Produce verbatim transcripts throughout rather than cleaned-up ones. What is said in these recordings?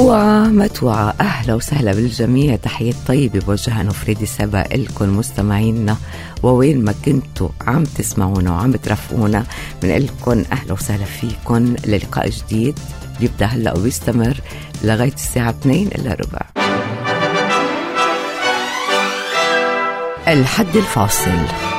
متوعة متوعة، أهلا وسهلا بالجميع. تحية طيبة بوجهها نفريدي سبا إلكم مستمعينا، ووين ما كنتوا عم تسمعونا وعم ترافقونا بنقلكم أهلا وسهلا فيكم للقاء جديد بيبدأ هلأ وبيستمر لغاية الساعة اثنين إلا ربع. الحد الفاصل.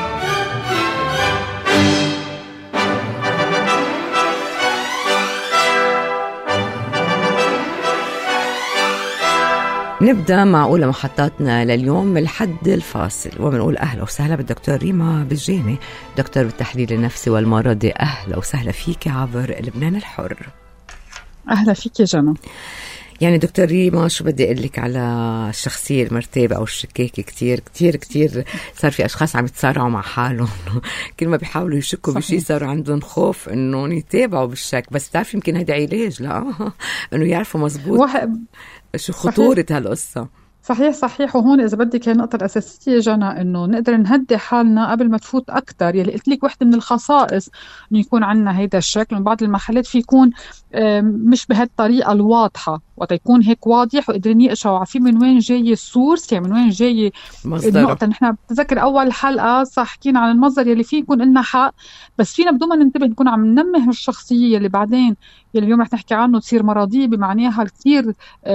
نبدأ مع أولى محطاتنا لليوم الحد الفاصل، وبنقول أهلا وسهلا بالدكتور ريما بالجيني، دكتور بالتحليل النفسي والمرضي. أهلا وسهلا فيك عبر لبنان الحر. أهلا فيك يا جنى. يعني دكتور ريما، شو بدي أقول لك على الشخصية المرتبة أو الشكاكة؟ كتير كتير كتير صار في أشخاص عم يتصارعوا مع حالهم كل ما بيحاولوا يشكوا بشي صار عندهم خوف إنه يتابعوا بالشك. بس بتعرف يمكن هذا علاج لا إنه يعرفوا مزبوط واحد. شو خطورة هالقصة؟ صحيح صحيح. وهون إذا بدك هي النقطة الأساسية جانا إنه نقدر نهدي حالنا قبل ما تفوت أكتر. يلي قلت لك واحدة من الخصائص إنه يكون عنا هيدا الشكل. من بعض المحلات في يكون مش بهالطريقة الواضحة، وقت يكون هيك واضح وقدرين يقشعوا عارفين من وين جاي السورس، يعني من وين جاي النقطة. نحن بتذكر أول حلقة صح حكينا عن المصدر يلي فيه يكون لنا حق، بس فينا بدون ما ننتبه نكون عم ننمه الشخصية اللي بعدين يلي اليوم رح نحكي عنه تصير مرضية بمعناها كتير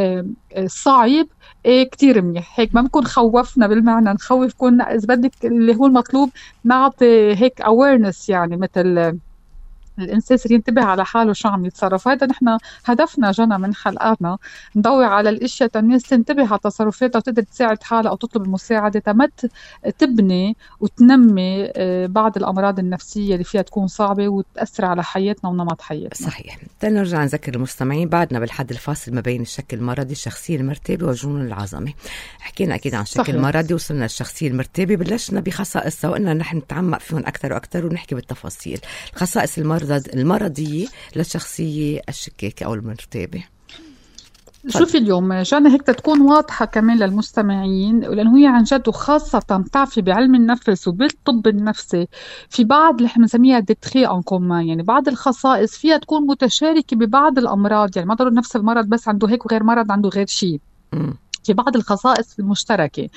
صعب. إيه كتير منيح هيك ما بنكون خوفنا بالمعنى نخوف، كون إذا بدك اللي هو المطلوب نعطي هيك awareness، يعني مثل الإنسان يصير ينتبه على حاله شو عم يتصرف. هذا نحن هدفنا جنا من حلقاتنا، نضوي على الاشياء الناس تنتبه على تصرفاتها وتقدر تساعد حالها او تطلب المساعده تمت تبني وتنمي بعض الامراض النفسيه اللي فيها تكون صعبه وتاثر على حياتنا ونمط حياتنا. صحيح. تنرجع نذكر المستمعين بعدنا بالحد الفاصل ما بين الشكل المرضي، الشخصيه المرتبه والجنون العظمي. حكينا اكيد عن الشكل المرضي، وصلنا للشخصيه المرتبه، بلشنا بخصائصها وقلنا نحن نتعمق فيهم اكثر واكثر ونحكي بالتفاصيل. الخصائص المرض المرضية للشخصية الشكاكة أو المرتبة. شوفي اليوم جانا هيك تكون واضحة كمان للمستمعين، لأنه هي عن جد وخاصة بتعرفي بعلم النفس وبالطب النفسي في بعض اللي بنسميها ديتري ان كومان، يعني بعض الخصائص فيها تكون متشاركة ببعض الأمراض، يعني ما ضروري نفس المرض بس عنده هيك وغير مرض عنده غير شيء. في بعض الخصائص المشتركة.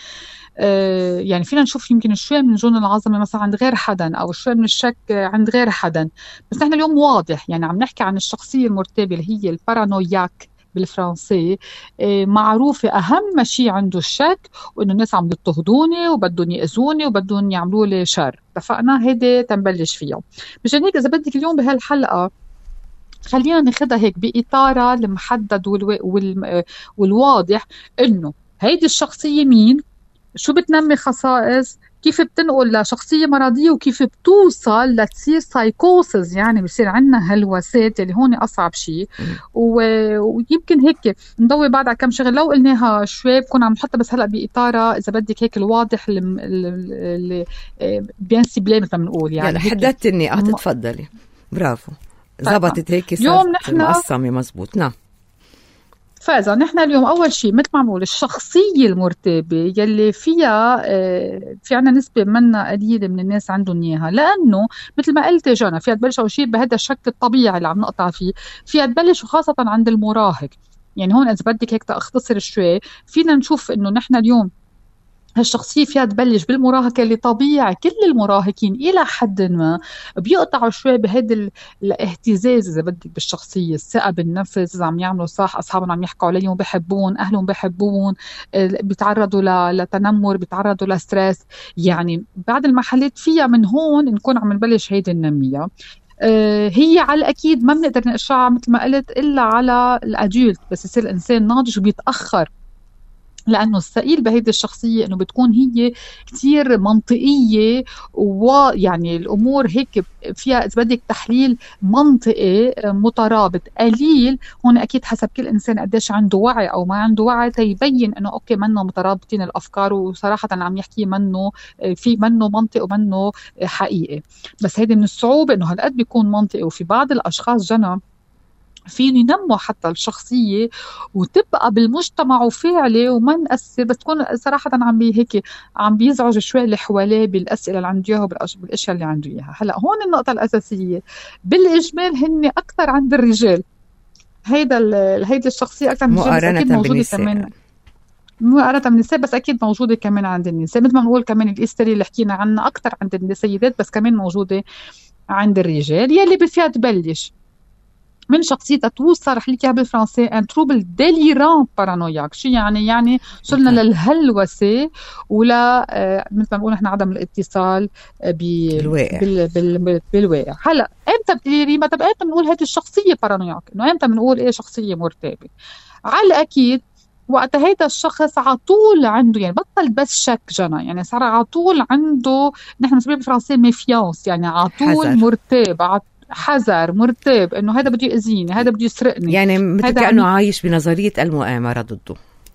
آه يعني فينا نشوف يمكن شوية من جنون العظمة مثلا عند غير حدا، أو شوية من الشك عند غير حدا، بس نحن اليوم واضح يعني عم نحكي عن الشخصية المرتبة اللي هي البارانوياك بالفرنسي. آه معروفة أهم شيء عنده الشك، وإنه الناس عم يضطهدوني وبدهم يأذوني وبدهم يعملوا لي شر. اتفقنا؟ هيدا تنبلش فيها. مشان هيك إذا بدك اليوم بهالحلقة خلينا ناخدها هيك بإطارها المحدد والو... وال... والواضح، إنه هيدي الشخصية مين، شو بتنمي خصائص، كيف بتنقل لشخصية مرضية، وكيف بتوصل لتصير سايكوسز، يعني بصير عنا هلوسات اللي هون أصعب شيء. و... ويمكن هيك نضوي بعد على كم شغل لو قلناها شوي بكون عم نحطها، بس هلأ بإطارها إذا بدك هيك الواضح اللي بيان سيبلي مثل ما بنقول. يعني يعني حددتني اه تتفضلي. برافو، زبطت هيك صارت مقسمة مزبوط. نعم. فإذا نحن اليوم أول شيء مثل ما بنقول الشخصية المرتبة يلي فيها في عنا نسبة منا قليلة من الناس عندهم إياها، لأنه مثل ما قلت جانا فيها تبلش أول شيء بهذا الشكل الطبيعي اللي عم نقطع فيه، فيها تبلش وخاصة عند المراهق. يعني هون إذا بدك هيك تختصر شوي فينا نشوف إنه نحن اليوم هالشخصية فيها تبلش بالمراهقة اللي طبيعي كل المراهقين إلى حد ما بيقطعوا شوي بهذا الاهتزاز إذا بدك بالشخصية، الثقة بالنفس، إذا عم يعملوا صح أصحابهم عم يحكوا عليهم بحبون، أهلهم بحبون، بيتعرضوا لتنمر، بيتعرضوا لستريس. يعني بعد المحلات فيها من هون نكون عم نبلش هيدي النمية. هي على الأكيد ما بنقدر نقشعها مثل ما قلت إلا على الأدولت، بس يصير الإنسان ناضج وبيتأخر، لأنه الثقيل بهيدي الشخصية إنه بتكون هي كتير منطقية، ويعني الأمور هيك فيها إذا بدك تحليل منطقي مترابط قليل. هون أكيد حسب كل إنسان قديش عنده وعي أو ما عنده وعي تيبين إنه أوكي منه مترابطين الأفكار، وصراحة عم يحكي منه في منه منطق ومنه حقيقي. بس هيدي من الصعوبة إنه هالقد بيكون منطقي، وفي بعض الأشخاص جنى فين ينموا حتى الشخصية وتبقى بالمجتمع وفاعلة وما نأثر، بس تكون صراحة عم بي هيك عم بيزعج شوي اللي حواليه بالأسئلة اللي عنده إياها وبالأشياء اللي عنده إياها. هلأ هون النقطة الأساسية بالإجمال هن أكثر عند الرجال هيدا هيدي الشخصيه اكثر من اكيد موجوده كمان مقارنة من النساء، بس أكيد موجودة كمان عند النساء. مثل ما بنقول كمان الإستري اللي حكينا عنها أكتر عند السيدات، بس كمان موجودة عند الرجال، يلي فيها تبلش من شخصيتها توصل رح لك بالفرنسي ان تروبل ديليران بارانوياك. شو يعني؟ يعني صرنا للهلوسه ولا آه مثل ما بنقول نحن عدم الاتصال بالواقع. بال بال بالواقع. هلا امتى بتقولي ريما طب امتى بنقول هذه الشخصيه بارانوياك؟ انه امتى بنقول ايه شخصيه مرتابه؟ على الاكيد وقت هيدا الشخص على طول عنده، يعني بطل بس شك جنى، يعني صار على طول عنده، نحن بنسميه بالفرنسي ميفيانس، يعني على طول مرتاب، حذر، مرتاب انه هذا بده يأذيني، هذا بده يسرقني، يعني مثل كأنه عايش بنظرية المؤامرة ضده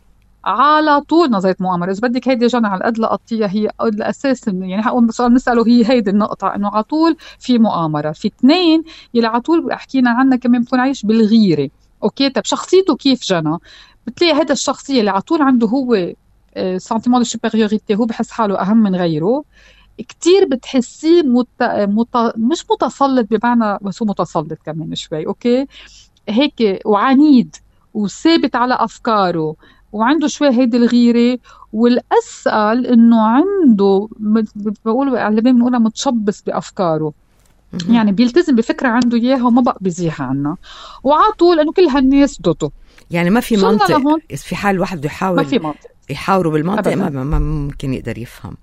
على طول. نظرية مؤامرة إذا بدك هيدي جنى على قد لقطية هي الأساس، يعني حقول سؤال نسأله هي هيدي النقطة، إنه على طول في مؤامرة. في اثنين يلي على طول حكينا عنها كمان بكون عايش بالغيرة. أوكي طب شخصيته كيف جنى؟ بتلاقي هذا الشخصية اللي على طول عنده هو سنتيمون دو سوبريوريتي، هو بحس حاله أهم من غيره كتير، بتحسيه مت... مت... مش متسلط بمعنى، بس هو متسلط كمان شوي. أوكي هيك وعنيد وثابت على أفكاره وعنده شوي هيدي الغيرة. والأسأل إنه عنده بقول على بالي بنقولها متشبث بأفكاره، يعني بيلتزم بفكرة عنده إياها وما بقى بيزيح عنها، وعلى طول إنه كل هالناس ضده. يعني ما في منطق في حال واحد بده يحاول ما في منطق يحاوره بالمنطق، ما, ما ممكن يقدر يفهم.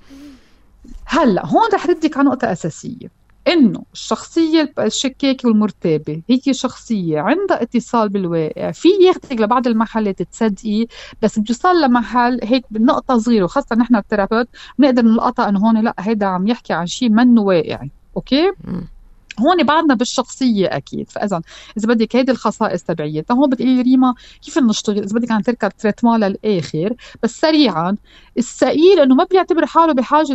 هلا هون رح ردك على نقطة أساسية، إنه الشخصية الشكاكة والمرتابة هي شخصية عندها اتصال بالواقع، في ياخدك لبعض المحلات تصدقي، بس بيوصل لمحل هيك بنقطة صغيرة، وخاصة نحن الثيرابيوت بنقدر نلقطها إنه هون لا هيدا عم يحكي عن شيء منه واقعي. أوكي م. هون بعدنا بالشخصية أكيد. فإذا إذا بدك هيدي الخصائص تبعيتها، هون بتقولي ريما كيف نشتغل؟ إذا بدك عن تركب تريتمان للآخر، بس سريعا السئيل إنه ما بيعتبر حاله بحاجة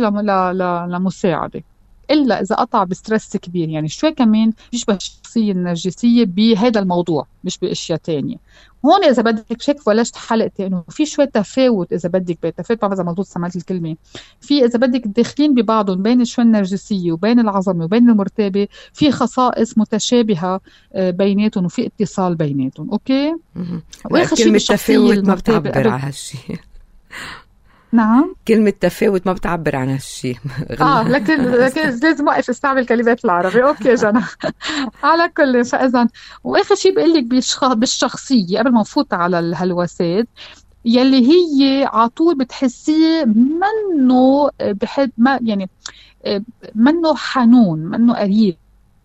لمساعدة إلا إذا قطع بسترس كبير. يعني شوي كمان يشبه الشخصية النرجسية بهذا الموضوع مش بأشياء تانية. هون إذا بدك شك بلشت حلقتي إنه في شوي تفاوت، إذا بدك بتفاوت بعض إذا مضبوط سمعت الكلمة، في إذا بدك داخلين ببعضهم بين شوي النرجسية وبين العظمة وبين المرتبة، في خصائص متشابهة بيناتهم وفي اتصال بيناتهم. أوكي كلمة تفاوت ما بتعبر عن هالشيء. نعم كلمة تفاوت ما بتعبر عن هالشيء. اه لكن لكن لازم اوقف استعمل كلمات العربي. اوكي جنى على كل. فاذا واخر شيء بقول لك بالشخصيه قبل ما نفوت على الهلوسات، يلي هي على طول بتحسيه منه بحب ما يعني منه حنون، منه قريب،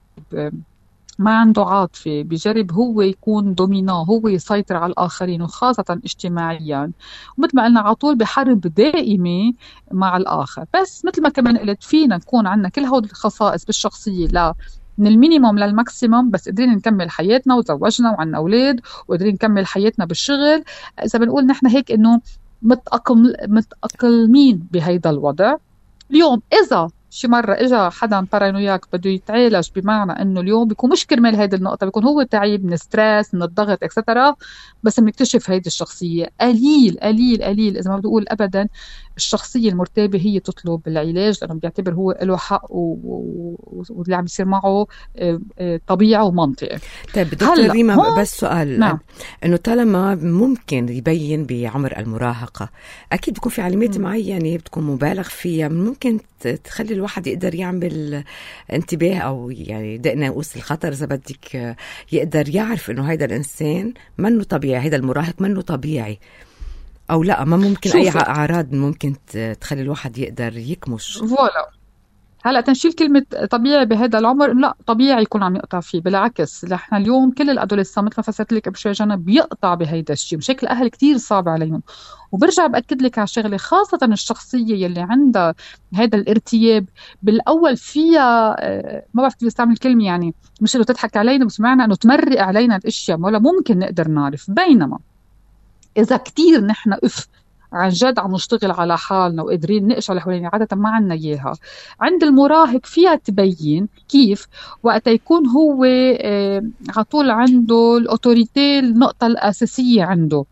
ما عنده عاطفة، بيجرب هو يكون دومينان، هو يسيطر على الآخرين وخاصة اجتماعيا، ومثل ما قلنا على طول بحرب دائمة مع الآخر. بس مثل ما كمان قلت فينا نكون عندنا كل هود الخصائص بالشخصية لا من المينيموم للماكسيموم، بس قدرين نكمل حياتنا وتزوجنا وعنا أولاد وقدرين نكمل حياتنا بالشغل. إذا بنقول نحن هيك إنه متأقلم متأقلمين بهيدا الوضع. اليوم إذا شي مرة إجا حدا بارانوياك بده يتعالج، بمعنى إنه اليوم بيكون مش كرمال هيدي النقطة، بيكون هو تعيب من ستريس من الضغط اكسترا، بس بنكتشف هيدي الشخصية قليل قليل قليل إذا ما بدي أقول أبدا الشخصية المرتابة هي تطلب العلاج، لأنه بيعتبر هو له حق واللي عم يصير معه طبيعي ومنطقي. طيب دكتور ريما بس سؤال، نعم. إنه طالما ممكن يبين بعمر المراهقة أكيد بيكون في علامات معينة بتكون مبالغ فيها، ممكن تخلي الواحد يقدر يعمل انتباه أو يعني دق ناقوس الخطر إذا بدك، يقدر يعرف إنه هيدا الإنسان منه طبيعي، هيدا المراهق منه طبيعي أو لا. ما ممكن أي أعراض ممكن تخلي الواحد يقدر يكمش. فوالا هلا تنشيل كلمة طبيعي بهذا العمر، لا طبيعي يكون عم يقطع فيه، بالعكس نحن اليوم كل الأدوليسان مثل ما فسرت لك بشوي جنى بيقطع بهيدا الشيء، بشكل أهل كتير صعب عليهم. وبرجع بأكد لك على شغله، خاصة الشخصية يلي عندها هذا الارتياب بالأول فيها ما بعرف كيف استعمل الكلمة، يعني مش إنه تضحك علينا بس معنى إنه تمرق علينا الأشياء ولا ممكن نقدر نعرف. بينما إذا كتير نحن أف عن جد عم نشتغل على حالنا وقادرين نقش على حوالينا، عادة ما عنا إياها. عند المراهق فيها تبين كيف وقت يكون هو آه على طول عنده الأوتوريتي، النقطة الأساسية عنده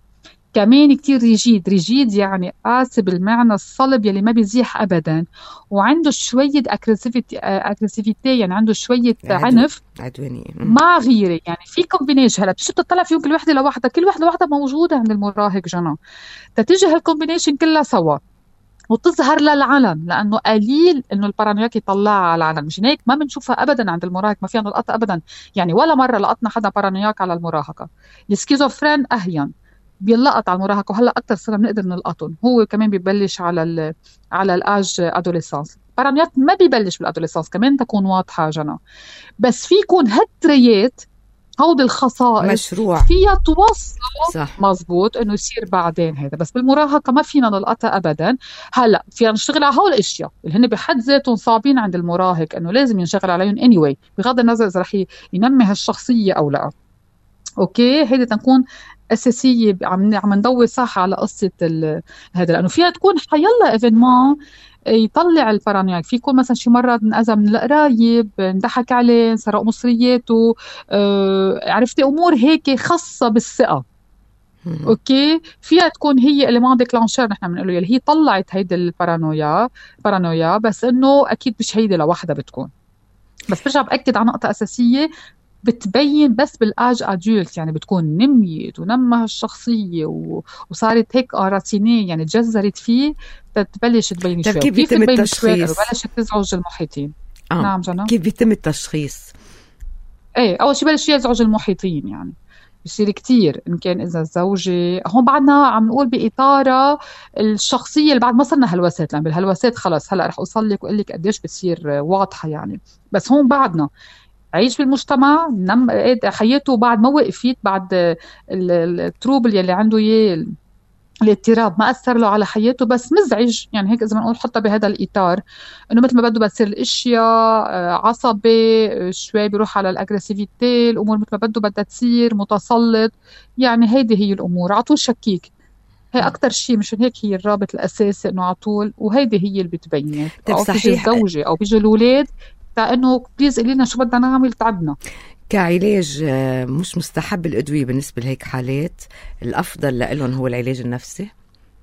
كمان كتير ريجيد. ريجيد يعني قاسي بالمعنى الصلب يلي ما بيزيح أبدا، وعنده شوية أكريسيفيتي، يعني عنده شوية عدو... عنف عدوانية مع غيرة. يعني في كومبينيشن. هلا بتشوف تطلع فيهم كل وحدة لوحدها، كل وحدة لوحدها موجودة عند المراهق جنى، تتيجي هالكومبينيشن كلها سوا وتظهر للعلن، لانه قليل انه البارانوياك يطلعها على العلن. مشان هيك ما بنشوفها ابدا عند المراهق، ما فينا نلقطها ابدا. يعني ولا مره لقطنا حدا بارانوياك على المراهقه. السكيزوفرين اهين بيلقط على المراهقه، وهلا اكثر صرنا بنقدر نلقطهم. هو كمان بيبلش على ال على الاج ادوليسانس. بارانوياك ما بيبلش بالادوليسانس، كمان تكون واضحه جنى. بس في يكون هالتريات، هود الخصائص مشروع فيها توصل صح. مزبوط انه يصير بعدين هذا. بس بالمراهقه ما فينا نلقطها ابدا. هلا فينا نشتغل على هول الاشياء اللي هن بحد ذاتهم صعبين عند المراهق، انه لازم ينشغل عليهم anyway بغض النظر اذا رح ينمي هالشخصيه او لا. اوكي، هيدي تنكون اساسيه. عم عم ندور صح على قصه هذا، لانه فيها تكون حيلا ايفينمون يطلع البارانوياك. في يكون مثلا شي مرة انأذى من القرايب، انضحك عليه، سرق مصرياته، آه، عرفتي امور هيك خاصة بالثقة. اوكي، فيها تكون هي اليمان ديكلانشر نحن بنقول له، اللي هي طلعت هيدي البارانويا بارانويا بس انه اكيد مش هيدي لوحدها بتكون. بس برجع باكد على نقطة اساسية، بتبين بس بالاج ادولت، يعني بتكون نميت ونمى الشخصيه و... وصارت هيك راتينيه، يعني تجذرت فيه تبلش تبين شوي. كيف بيتم التشخيص؟ بلشت تزعج المحيطين. آه. نعم جنى، كيف بيتم التشخيص؟ ايه، اول شيء بلش يزعج المحيطين، يعني بصير كتير إن كان إذا الزوجة. هون بعدنا عم نقول بإطارة الشخصية اللي بعد ما صرنا هلوسات، لأن بالهلوسات خلص هلأ رح أوصل لك وأقول لك قديش بتصير واضحة يعني. بس هون بعدنا عيش بالمجتمع، نم حياته بعد ما وقفت، بعد التروبل يلي عنده اياه، الاضطراب ما اثر له على حياته بس مزعج. يعني هيك اذا بنقول حطها بهذا الاطار، انه مثل ما بده بتصير الاشياء عصبي شوي، بيروح على الاجريسيفيتي، الامور مثل ما بده بدها تصير، متسلط. يعني هيدي هي الامور، على طول شكيك. هي اكثر شيء، مشان هيك هي الرابط الاساسي انه على طول، وهيدي هي اللي بتبين. او بيجي الزوجه او بيجي الاولاد انه بليز قولي لنا شو بدنا نعمل، تعبنا. كعلاج مش مستحب الأدوية بالنسبة لهيك حالات، الأفضل لهم هو العلاج النفسي؟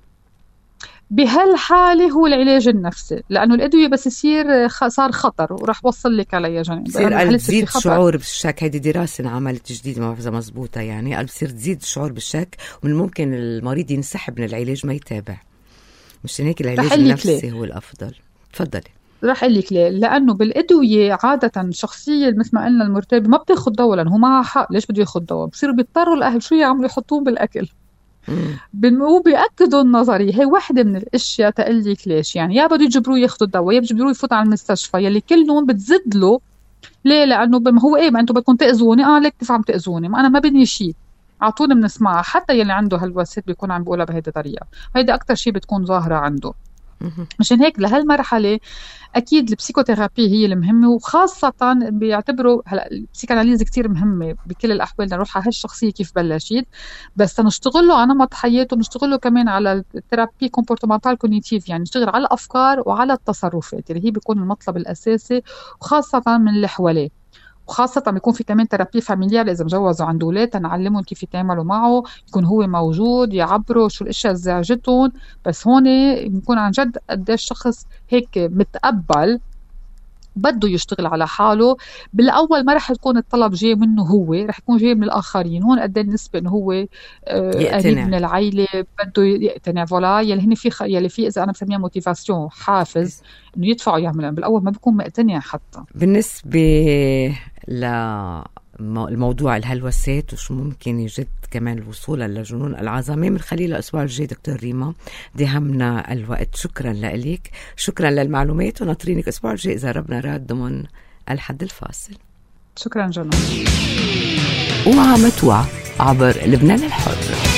بهالحالة هو العلاج النفسي، لأنه الأدوية بس يصير صار خطر، وراح وصل لك عليها جنين، بصير تزيد شعور بالشك. هيدي دراسة انعملت جديد، ما بعرف إذا مزبوطة، يعني قال بصير تزيد شعور بالشك، ومن الممكن المريض ينسحب من العلاج ما يتابع. مش هيك العلاج النفسي هو الأفضل؟ تفضلي. رح أقول لك ليه. لأنه بالأدوية عادة الشخصية مثل ما قلنا المرتبة ما بتاخد دواء، لأنه هو معها حق، ليش بده ياخد دواء؟ بصيروا بيضطروا الأهل شو يعملوا؟ يحطوهم بالأكل. وبيأكدوا النظرية. هي واحدة من الأشياء تقول لك ليش، يعني يا بده يجبروه ياخدوا الدواء، يا بيجبروه يفوت على المستشفى، يلي كلهم بتزد له. ليه؟ لأنه ما هو إيه، ما أنتم بدكم تأذوني، آه ليك كيف عم تأذوني، ما أنا ما بدي شيء. عطوني بنسمعها، حتى يلي عنده هالوسات بيكون عم بيقولها بهيدي الطريقة. هيدا أكتر شيء بتكون ظاهرة عنده. مشان هيك لهالمرحلة أكيد البسيكوثيرابي هي المهمة، وخاصة بيعتبروا هلا البسيكاناليز كتير مهمة بكل الأحوال. نروح على هالشخصية كيف بلشت، بس نشتغل له على نمط حياته، نشتغل له كمان على الثيرابي كومبورتمنتال كوجنيتيف، يعني نشتغل على الأفكار وعلى التصرفات اللي هي بيكون المطلب الأساسي، وخاصة من اللي حواليه. وخاصة بيكون في كمان ترابيه فاميليال إذا مجوزوا عند أولاد، تنعلمهم كيف يتعاملوا معه، يكون هو موجود، يعبروا شو الأشياء اللي زعجتهم. بس هون بيكون عن جد قديش شخص هيك متقبل بده يشتغل على حاله. بالأول ما رح يكون الطلب جاي منه هو، رح يكون جاي من الآخرين. هون قد النسبة إنه هو قريب من العائلة بده يقتنع، فولا يلي هن في خ... يلي في إذا أنا بسميها موتيفاسيون، حافز إنه يدفعوا يعملوا. بالأول ما بيكون مقتنع حتى. بالنسبة للموضوع الهلوسات وشو ممكن يجد كمان الوصول لجنون العظمة، من خلال الأسبوع الجاي دكتور ريما دهمنا الوقت. شكرا لك، شكرا للمعلومات، ونطرينك الأسبوع الجاي إذا ربنا راد ضمن الحد الفاصل. شكرا جنون. وعم توعى عبر لبنان الحر.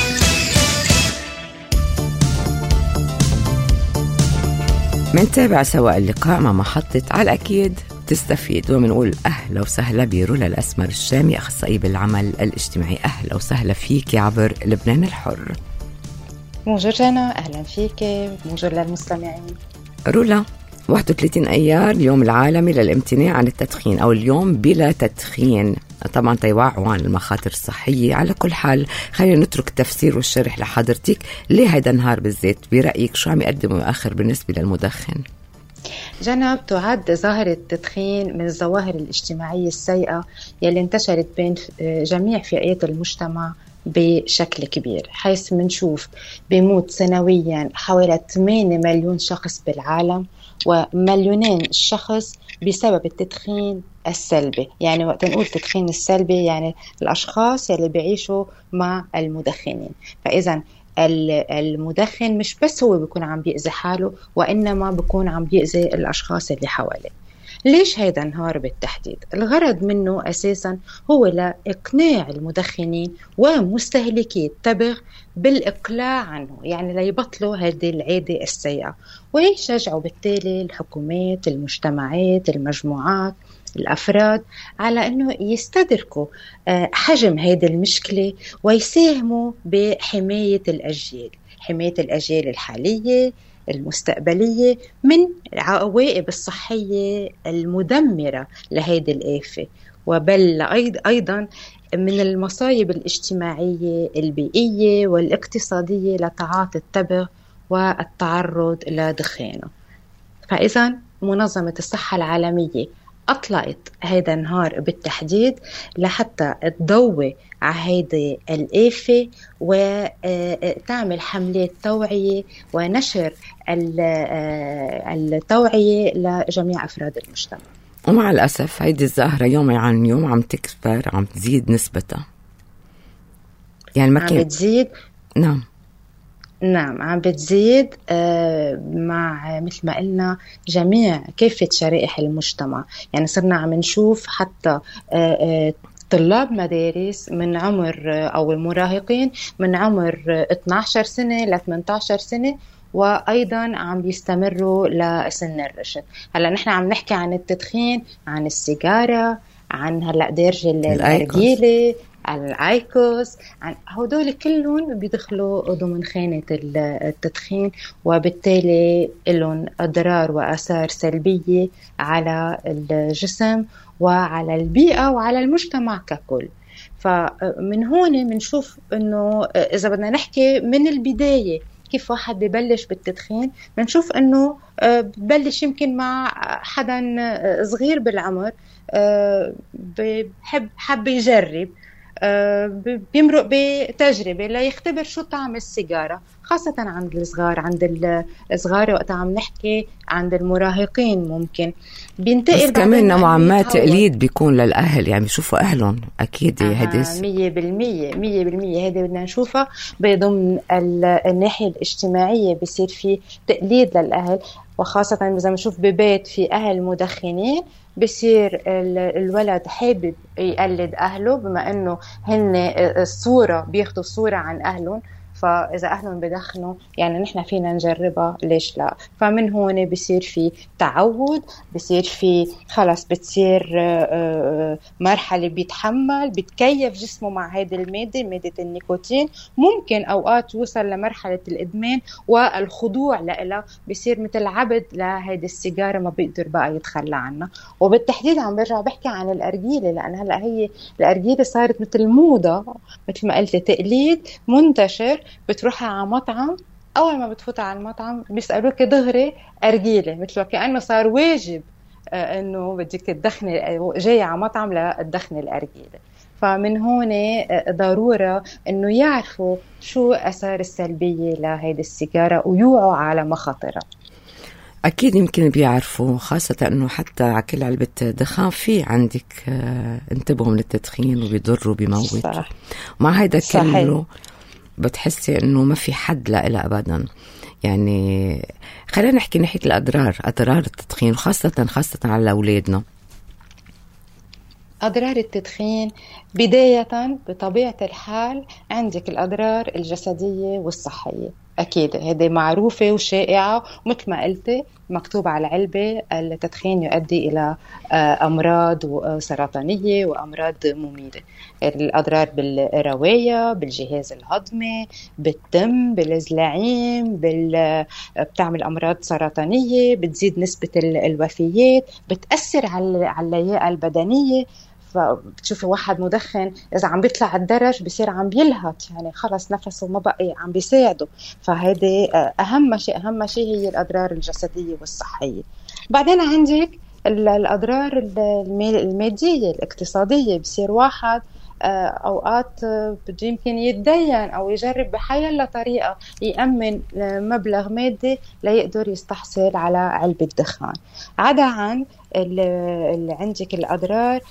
منتابع سوا اللقاء مع محطة على الأكيد تستفيد، ومنقول أهلا وسهلا برولا الأسمر الشامي، أخصائي بالعمل الاجتماعي. أهلا وسهلا فيك عبر لبنان الحر. بونجور جانا، أهلا فيك، بونجور للمستمعين. رولا، واحد وثلاثين أيار اليوم العالمي للامتناع عن التدخين أو اليوم بلا تدخين، طبعا تيوعوا عن المخاطر الصحية. على كل حال خلينا نترك التفسير والشرح لحضرتك، ليه هيدا النهار بالذات برأيك شو عم يقدم ويؤخر بالنسبة للمدخن؟ جنب تعد ظاهرة التدخين من الظواهر الاجتماعية السيئة يلي انتشرت بين جميع فئات المجتمع بشكل كبير، حيث منشوف بيموت سنويا حوالي ثمانية مليون شخص بالعالم، ومليونين شخص بسبب التدخين السلبي. يعني وقت نقول التدخين السلبي يعني الأشخاص يلي بيعيشوا مع المدخنين. فإذا المدخن مش بس هو بيكون عم بيأذي حاله، وإنما بيكون عم بيأذي الأشخاص اللي حواليه. ليش هيدا النهار بالتحديد؟ الغرض منه أساسا هو لإقناع المدخنين ومستهلكي التبغ بالإقلاع عنه، يعني ليبطلوا هذه العادة السيئة، ويشجعوا بالتالي الحكومات، المجتمعات، المجموعات، الأفراد على أنه يستدركوا حجم هذه المشكلة ويساهموا بحماية الأجيال، حماية الأجيال الحالية المستقبلية من العواقب الصحية المدمرة لهذه الآفة، وبل أيضا من المصايب الاجتماعية البيئية والاقتصادية لتعاطي التبغ والتعرض لدخانه. فإذا منظمة الصحة العالمية أطلقت هذا النهار بالتحديد لحتى تضوي على هذه الآفة وتعمل حملات توعية ونشر التوعية لجميع أفراد المجتمع. ومع الأسف هيدي الظاهرة يوم عن يوم عم تكبر، عم تزيد نسبتها، يعني ما عم بتزيد. نعم نعم عم بتزيد مع مثل ما قلنا جميع كافة شرائح المجتمع. يعني صرنا عم نشوف حتى طلاب مدارس من عمر أو المراهقين من عمر اثني عشر سنة ل ثمانية عشر سنة، وأيضا عم بيستمروا لسن الرشد. هلأ نحن عم نحكي عن التدخين، عن السيجارة، عن هلأ دارج الأرجيلة، الآيكوس، عن هدول كلهم بيدخلوا ضمن خانة التدخين، وبالتالي لهم أضرار وآثار سلبية على الجسم وعلى البيئة وعلى المجتمع ككل. فمن هون منشوف إنه إذا بدنا نحكي من البداية كيف واحد ببلش بالتدخين، بنشوف إنه ببلش يمكن مع حدا صغير بالعمر بحب حب يجرب، بيمرق بتجربة ليختبر شو طعم السيجارة، خاصة عند الصغار. عند الصغار وقت عم نحكي عند المراهقين ممكن بينتقل، بس كمان نوعا ما تقليد بيكون للأهل، يعني بيشوفوا أهلهم أكيد. هيدي مية بالمية مية بالمية هيدي بدنا نشوفها بضمن الناحية الاجتماعية، بيصير في تقليد للأهل، وخاصة إذا نشوف ببيت في أهل مدخنين بصير الولد حابب يقلد أهله، بما أنه هن الصورة بياخدوا صورة عن أهلهم، فإذا أهلهم بدخنوا يعني نحن فينا نجربها، ليش لا؟ فمن هون بصير في تعود، بصير في خلاص بتصير مرحلة بيتحمل بيتكيف جسمه مع هذه المادة، مادة النيكوتين. ممكن أوقات يوصل لمرحلة الإدمان والخضوع لها، بصير مثل عبد لهذه السيجارة ما بيقدر بقى يتخلى عنها. وبالتحديد عم برجع بحكي عن الأرجيلة، لأن هلأ هي الأرجيلة صارت مثل موضة، مثل ما قلت تقليد منتشر. بتروحي على مطعم، أول ما بتفوت على المطعم بيسألوك دغري أرجيلة، مثل كأنه صار واجب إنه بدك تدخني، جاي على مطعم لتدخني الأرجيلة. فمن هون ضرورة إنه يعرفوا شو أثار السلبية لهيدي السيجارة ويوعوا على مخاطرها. أكيد يمكن بيعرفوا، خاصة أنه حتى على كل علبة دخان في عندك انتبهوا من التدخين وبيضر وبيموت. مع هيدا كله بتحسي أنه ما في حد لا إله أبدا. يعني خلينا نحكي ناحية الأضرار، أضرار التدخين خاصة خاصة على أولادنا. أضرار التدخين بداية بطبيعة الحال عندك الأضرار الجسدية والصحية. أكيد هذه معروفة وشائعة، ومثل ما قلتي مكتوب على العلبة التدخين يؤدي إلى أمراض سرطانية وأمراض مميتة. الأضرار بالرواية، بالجهاز الهضمي، بالدم، بالزلاعيم، بال... بتعمل أمراض سرطانية، بتزيد نسبة الوفيات، بتأثر على على اللياقة البدنية. فبتشوفي واحد مدخن إذا عم بيطلع الدرج بيصير عم بيلهط، يعني خلص نفسه ما بقى عم بيساعده. فهذا أهم شيء أهم شيء هي الأضرار الجسدية والصحية. بعدين عندك الأضرار المادية الاقتصادية. بصير واحد أوقات بده يمكن يتدين أو يجرب بحيالله طريقة يأمن مبلغ مادي ليقدر يستحصل على علبة دخان. عدا عن اللي عندك الأضرار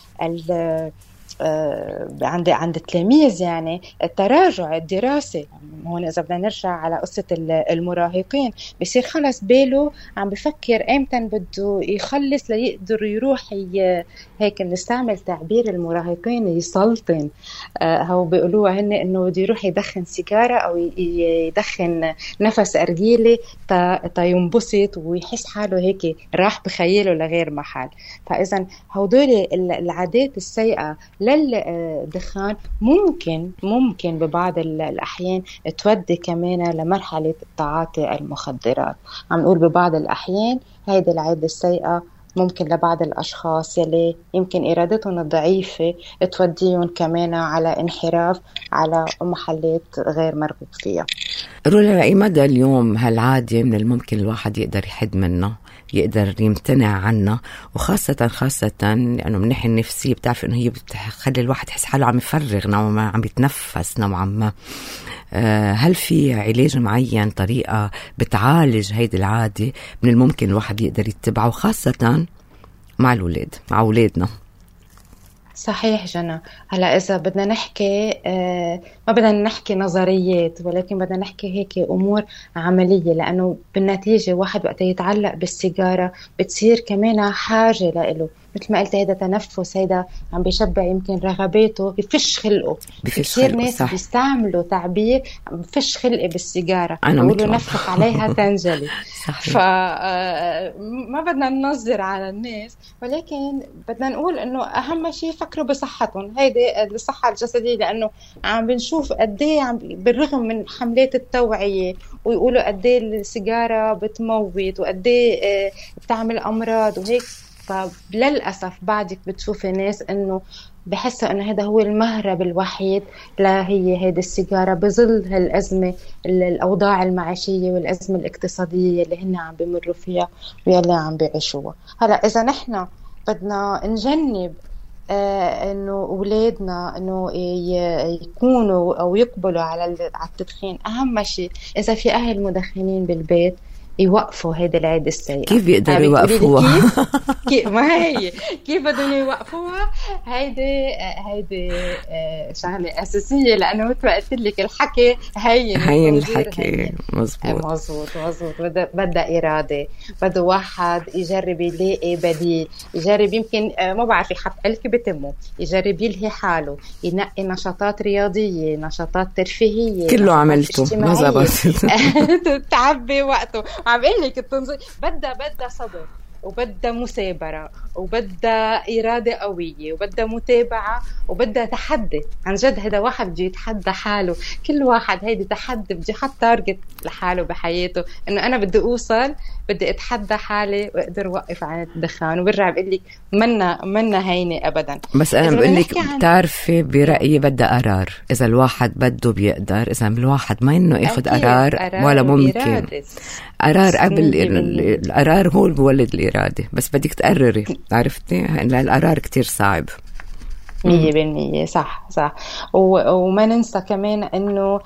عند عند التلاميذ، يعني التراجع الدراسي. هون إذا بدنا نرجع على قصة المراهقين، بيصير خلص باله عم بفكر إمتى بده يخلص ليقدر يروح هيك نستعمل تعبير المراهقين يسلطن. هو بيقولوها هن إنه بده يروح يدخن سيجارة أو يدخن نفس أرجيلي تا تا ينبسط ويحس حاله هيك راح بخيله لغير محل. فإذا هودول العادات السيئة للدخان ممكن ممكن ببعض الأحيان تودي كمان لمرحلة تعاطي المخدرات. عم نقول ببعض الأحيان هيدي العادة السيئة ممكن لبعض الأشخاص يلي يمكن إرادتهم الضعيفة توديهم كمان على انحراف على محلات غير مرغوب فيها. رولا، لأي مدى اليوم هالعادة من الممكن الواحد يقدر يحد منه، يقدر يمتنع عنها، وخاصة خاصة لأنه من ناحية النفسية بتعرف إنه هي بتخلي الواحد يحس حاله عم يفرغ نوعا ما، عم يتنفس نوعا ما. هل في علاج معين، طريقة بتعالج هيدي العادة من الممكن الواحد يقدر يتبعه، خاصة مع الأولاد مع أولادنا؟ صحيح جنى. هلا إذا بدنا نحكي آه ما بدنا نحكي نظريات، ولكن بدنا نحكي هيك أمور عملية، لأنه بالنتيجة واحد وقت يتعلق بالسيجارة بتصير كمان حاجة له. مثل ما قلت هيدا تنفس، هيدا عم بيشبع يمكن رغباته، بفش خلقه. كثير ناس بيستعملوا تعبير بفش خلقي بالسيجارة، بيقولوا نفخ عليها تنجلي. فما بدنا ننظر على الناس، ولكن بدنا نقول إنه أهم شيء فكروا بصحتهم، هيدي الصحة الجسدية. لأنه عم بنشوف قديه عم بالرغم من حملات التوعية ويقولوا قديه السيجارة بتموت وقديه بتعمل أمراض وهيك، فللأسف بعدك بتشوفي ناس إنه بحسوا إنه هذا هو المهرب الوحيد لا هي هيدا السيجارة، بظل هالأزمة الأوضاع المعيشية والأزمة الاقتصادية اللي هن عم بيمروا فيها ويلي عم بيعيشوها. هلا إذا نحن بدنا نجنب آه إنه أولادنا إنه يكونوا أو يقبلوا على التدخين، أهم شيء إذا في أهل مدخنين بالبيت يوقفوا هيدا العادة السيئة. كيف بيقدروا يوقفوها؟ كيف ما هي كيف بدهم يوقفوها؟ هيدي هيدي شغلة أساسية، لأنه مثل ما قلت لك الحكي هين هين الحكي. مزبوط مزبوط مزبوط. بدأ بدأ إرادة، بده واحد يجرب يلاقي بديل، يجرب يمكن ما بعرف يحط قلك بتمه، يجرب يلهي حاله، ينقي نشاطات رياضية، نشاطات ترفيهية. كله عملته ما زبط. تعبي وقته. عم بقول لك التنظيم بدها بدها صبر وبدها مثابرة وبدها إرادة قوية وبدها متابعة وبدها تحدي. عن جد هذا واحد بده يتحدى حاله. كل واحد هيدي تحدي، بده يحط تارجت لحاله بحياته، إنه أنا بدي أوصل، بدي أتحدى حالي وأقدر أوقف عن الدخان. وبرجع بقول لك منا منا هينة أبدا. بس أنا بقول لك بتعرفي برأيي بدها قرار. إذا الواحد بده بيقدر، إذا الواحد ما إنه ياخد قرار, قرار ولا ممكن قرار قبل. القرار هو اللي بولد الإرادة، بس بدك تقرري. عرفتي القرار كتير صعب. مية بالمية صح صح. وما ننسى كمان إنه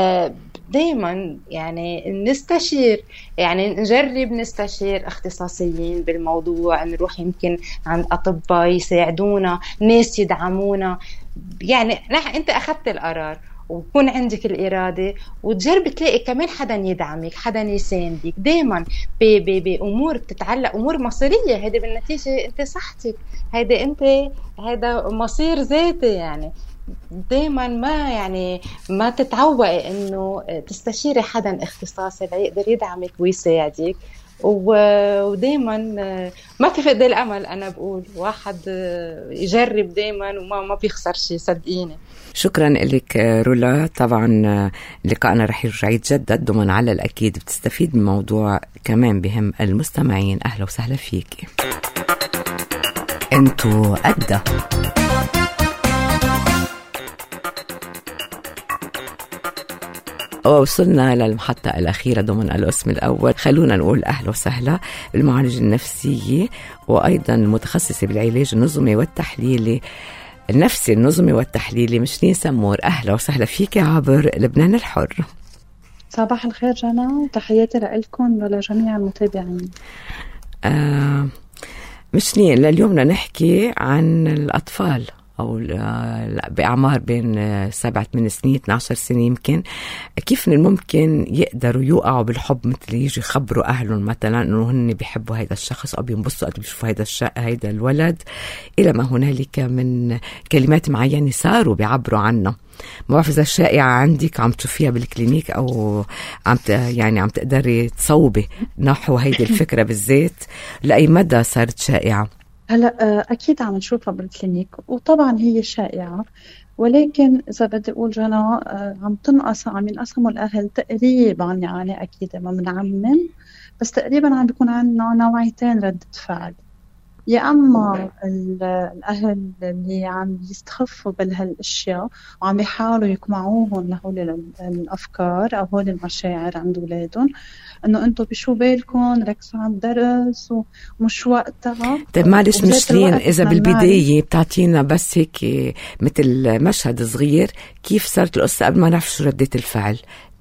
دايما يعني نستشير، يعني نجرب نستشير اختصاصيين بالموضوع، نروح يمكن عند أطباء يساعدونا، ناس يدعمونا. يعني انت أخذت القرار ويكون عندك الإرادة وتجرب تلاقي كمان حدا يدعمك، حدا يساندك. دايما بأمور تتعلق أمور مصيرية، هذا بالنتيجة أنت صحتك، هذا أنت هذا مصير ذاتي. يعني دايما ما يعني ما تتعوقي انه تستشيري حدا اختصاصي ليقدر يدعمك ويساعدك، ودايما ما تفقدي الامل. انا بقول واحد يجرب دايما وما ما بيخسر شيء، صدقيني. شكرا لك رولا. طبعا لقاءنا رح يرجع يتجدد ضمن على الأكيد. بتستفيد من موضوع كمان بهم المستمعين. أهلا وسهلا فيك. انتو أدى ووصلنا للمحطة الأخيرة ضمن القسم الأول. خلونا نقول أهلا وسهلا المعالجة النفسية وأيضا المتخصصة بالعلاج النظمي والتحليلي النفسي النظمي والتحليلي مشنين سمور. أهلا وسهلا فيك عبر لبنان الحر. صباح الخير جنى، وتحياتي لكم ولجميع المتابعين. آه مشنين، لليوم نحكي عن الأطفال أو بأعمار بين سبعة من سنين اثني عشر سنة يمكن. كيف من الممكن يقدروا يوقعوا بالحب، مثل يجي يخبروا أهلهم مثلا أنه هن بيحبوا هيدا الشخص أو بينبسطوا قد بيشوفوا هيدا الشق هيدا الولد، إلى ما هنالك من كلمات معينة صاروا بيعبروا عنها. ما بعرف إذا شائعة عندك عم تشوفيها بالكلينيك أو عم يعني عم تقدري تصوبي نحو هيدي الفكرة بالذات، لأي مدى صارت شائعة؟ هلا اكيد عم نشوفها بالكلينيك وطبعا هي شائعه، ولكن اذا بدي اقول جنى عم تنقص عم ينقسموا الاهل تقريبا، يعني اكيد ما بنعمم، بس تقريبا عم بيكون عندنا نوعيتين ردة فعل. يا اما الاهل اللي عم يستخفوا بهالاشياء وعم يحاولوا يقمعوهم لهول الافكار او هول المشاعر عند اولادهم، انه انتم بشو بالكم ركزوا على الدرس ومش وقتها. طيب معلش مشلين، اذا بالبدايه بتعطينا بس هيك مثل مشهد صغير كيف صارت القصه قبل ما نعرف شو ردة الفعل،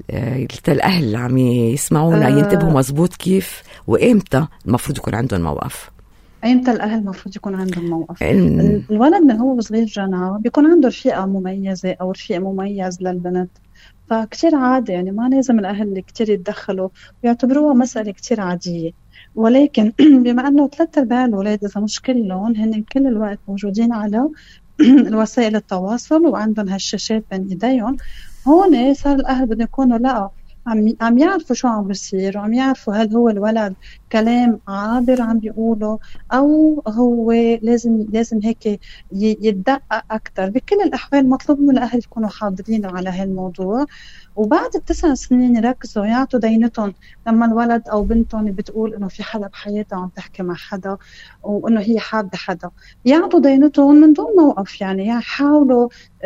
الاهل اللي عم يسمعونا أه ينتبهوا مزبوط كيف وامتى المفروض يكون عندهم موقف؟ ايمتى الاهل المفروض يكون عندهم موقف؟ ال... الولد من هو صغير جنى بيكون عنده رفيقه مميزه او رفيق مميز للبنت، فكتير عادي، يعني ما لازم الاهل اللي كتير يتدخلوا ويعتبروها مساله كتير عاديه. ولكن بما انه ثلاث ارباع الاولاد اذا مش كلهم هن كل الوقت موجودين على الوسائل التواصل وعندهم هالشاشات بين ايديهم، هون صار الاهل بدهم يكونوا لا عم عم يعرفوا شو عم بيصير، وعم يعرفوا هل هو الولد كلام عابر عم بيقوله او هو لازم لازم هيك يتدقق اكثر. بكل الاحوال مطلوب من الاهل يكونوا حاضرين على هالموضوع، وبعد التسع سنين يركزوا يعطوا دينتهم لما الولد او بنتهم بتقول انه في حدا بحياتها عم تحكي مع حدا وانه هي حابه حدا، يعطوا دينتهم من دون موقف. يعني يحاولوا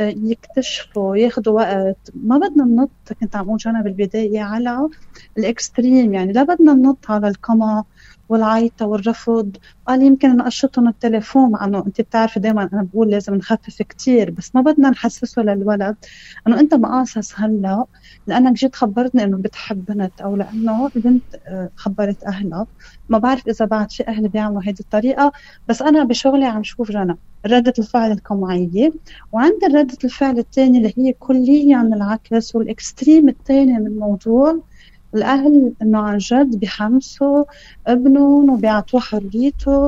يكتشفوا، ياخدوا وقت. ما بدنا ننط، كنت عم اقول انا بالبدايه، على الاكستريم، يعني لا بدنا ننط على القمع والعيطة والرفض. قال يمكن نقشطهم التليفون، مع انه انت بتعرفي دائما انا بقول لازم نخفف كتير، بس ما بدنا نحسسه للولد انه انت مقاصص هلا لانك جيت خبرتني انه بتحب بنت، او لانه البنت خبرت اهلها. ما بعرف اذا بعد في اهل بيعملوا هيدي الطريقه، بس انا بشغلي عم شوف جنى ردة الفعل القمعيه، وعند ردة الفعل الثاني اللي هي كليا العكس والاكستريم الثاني من الموضوع. الأهل إنه عن جد بيحمسوا ابنهم وبيعطوه حريته،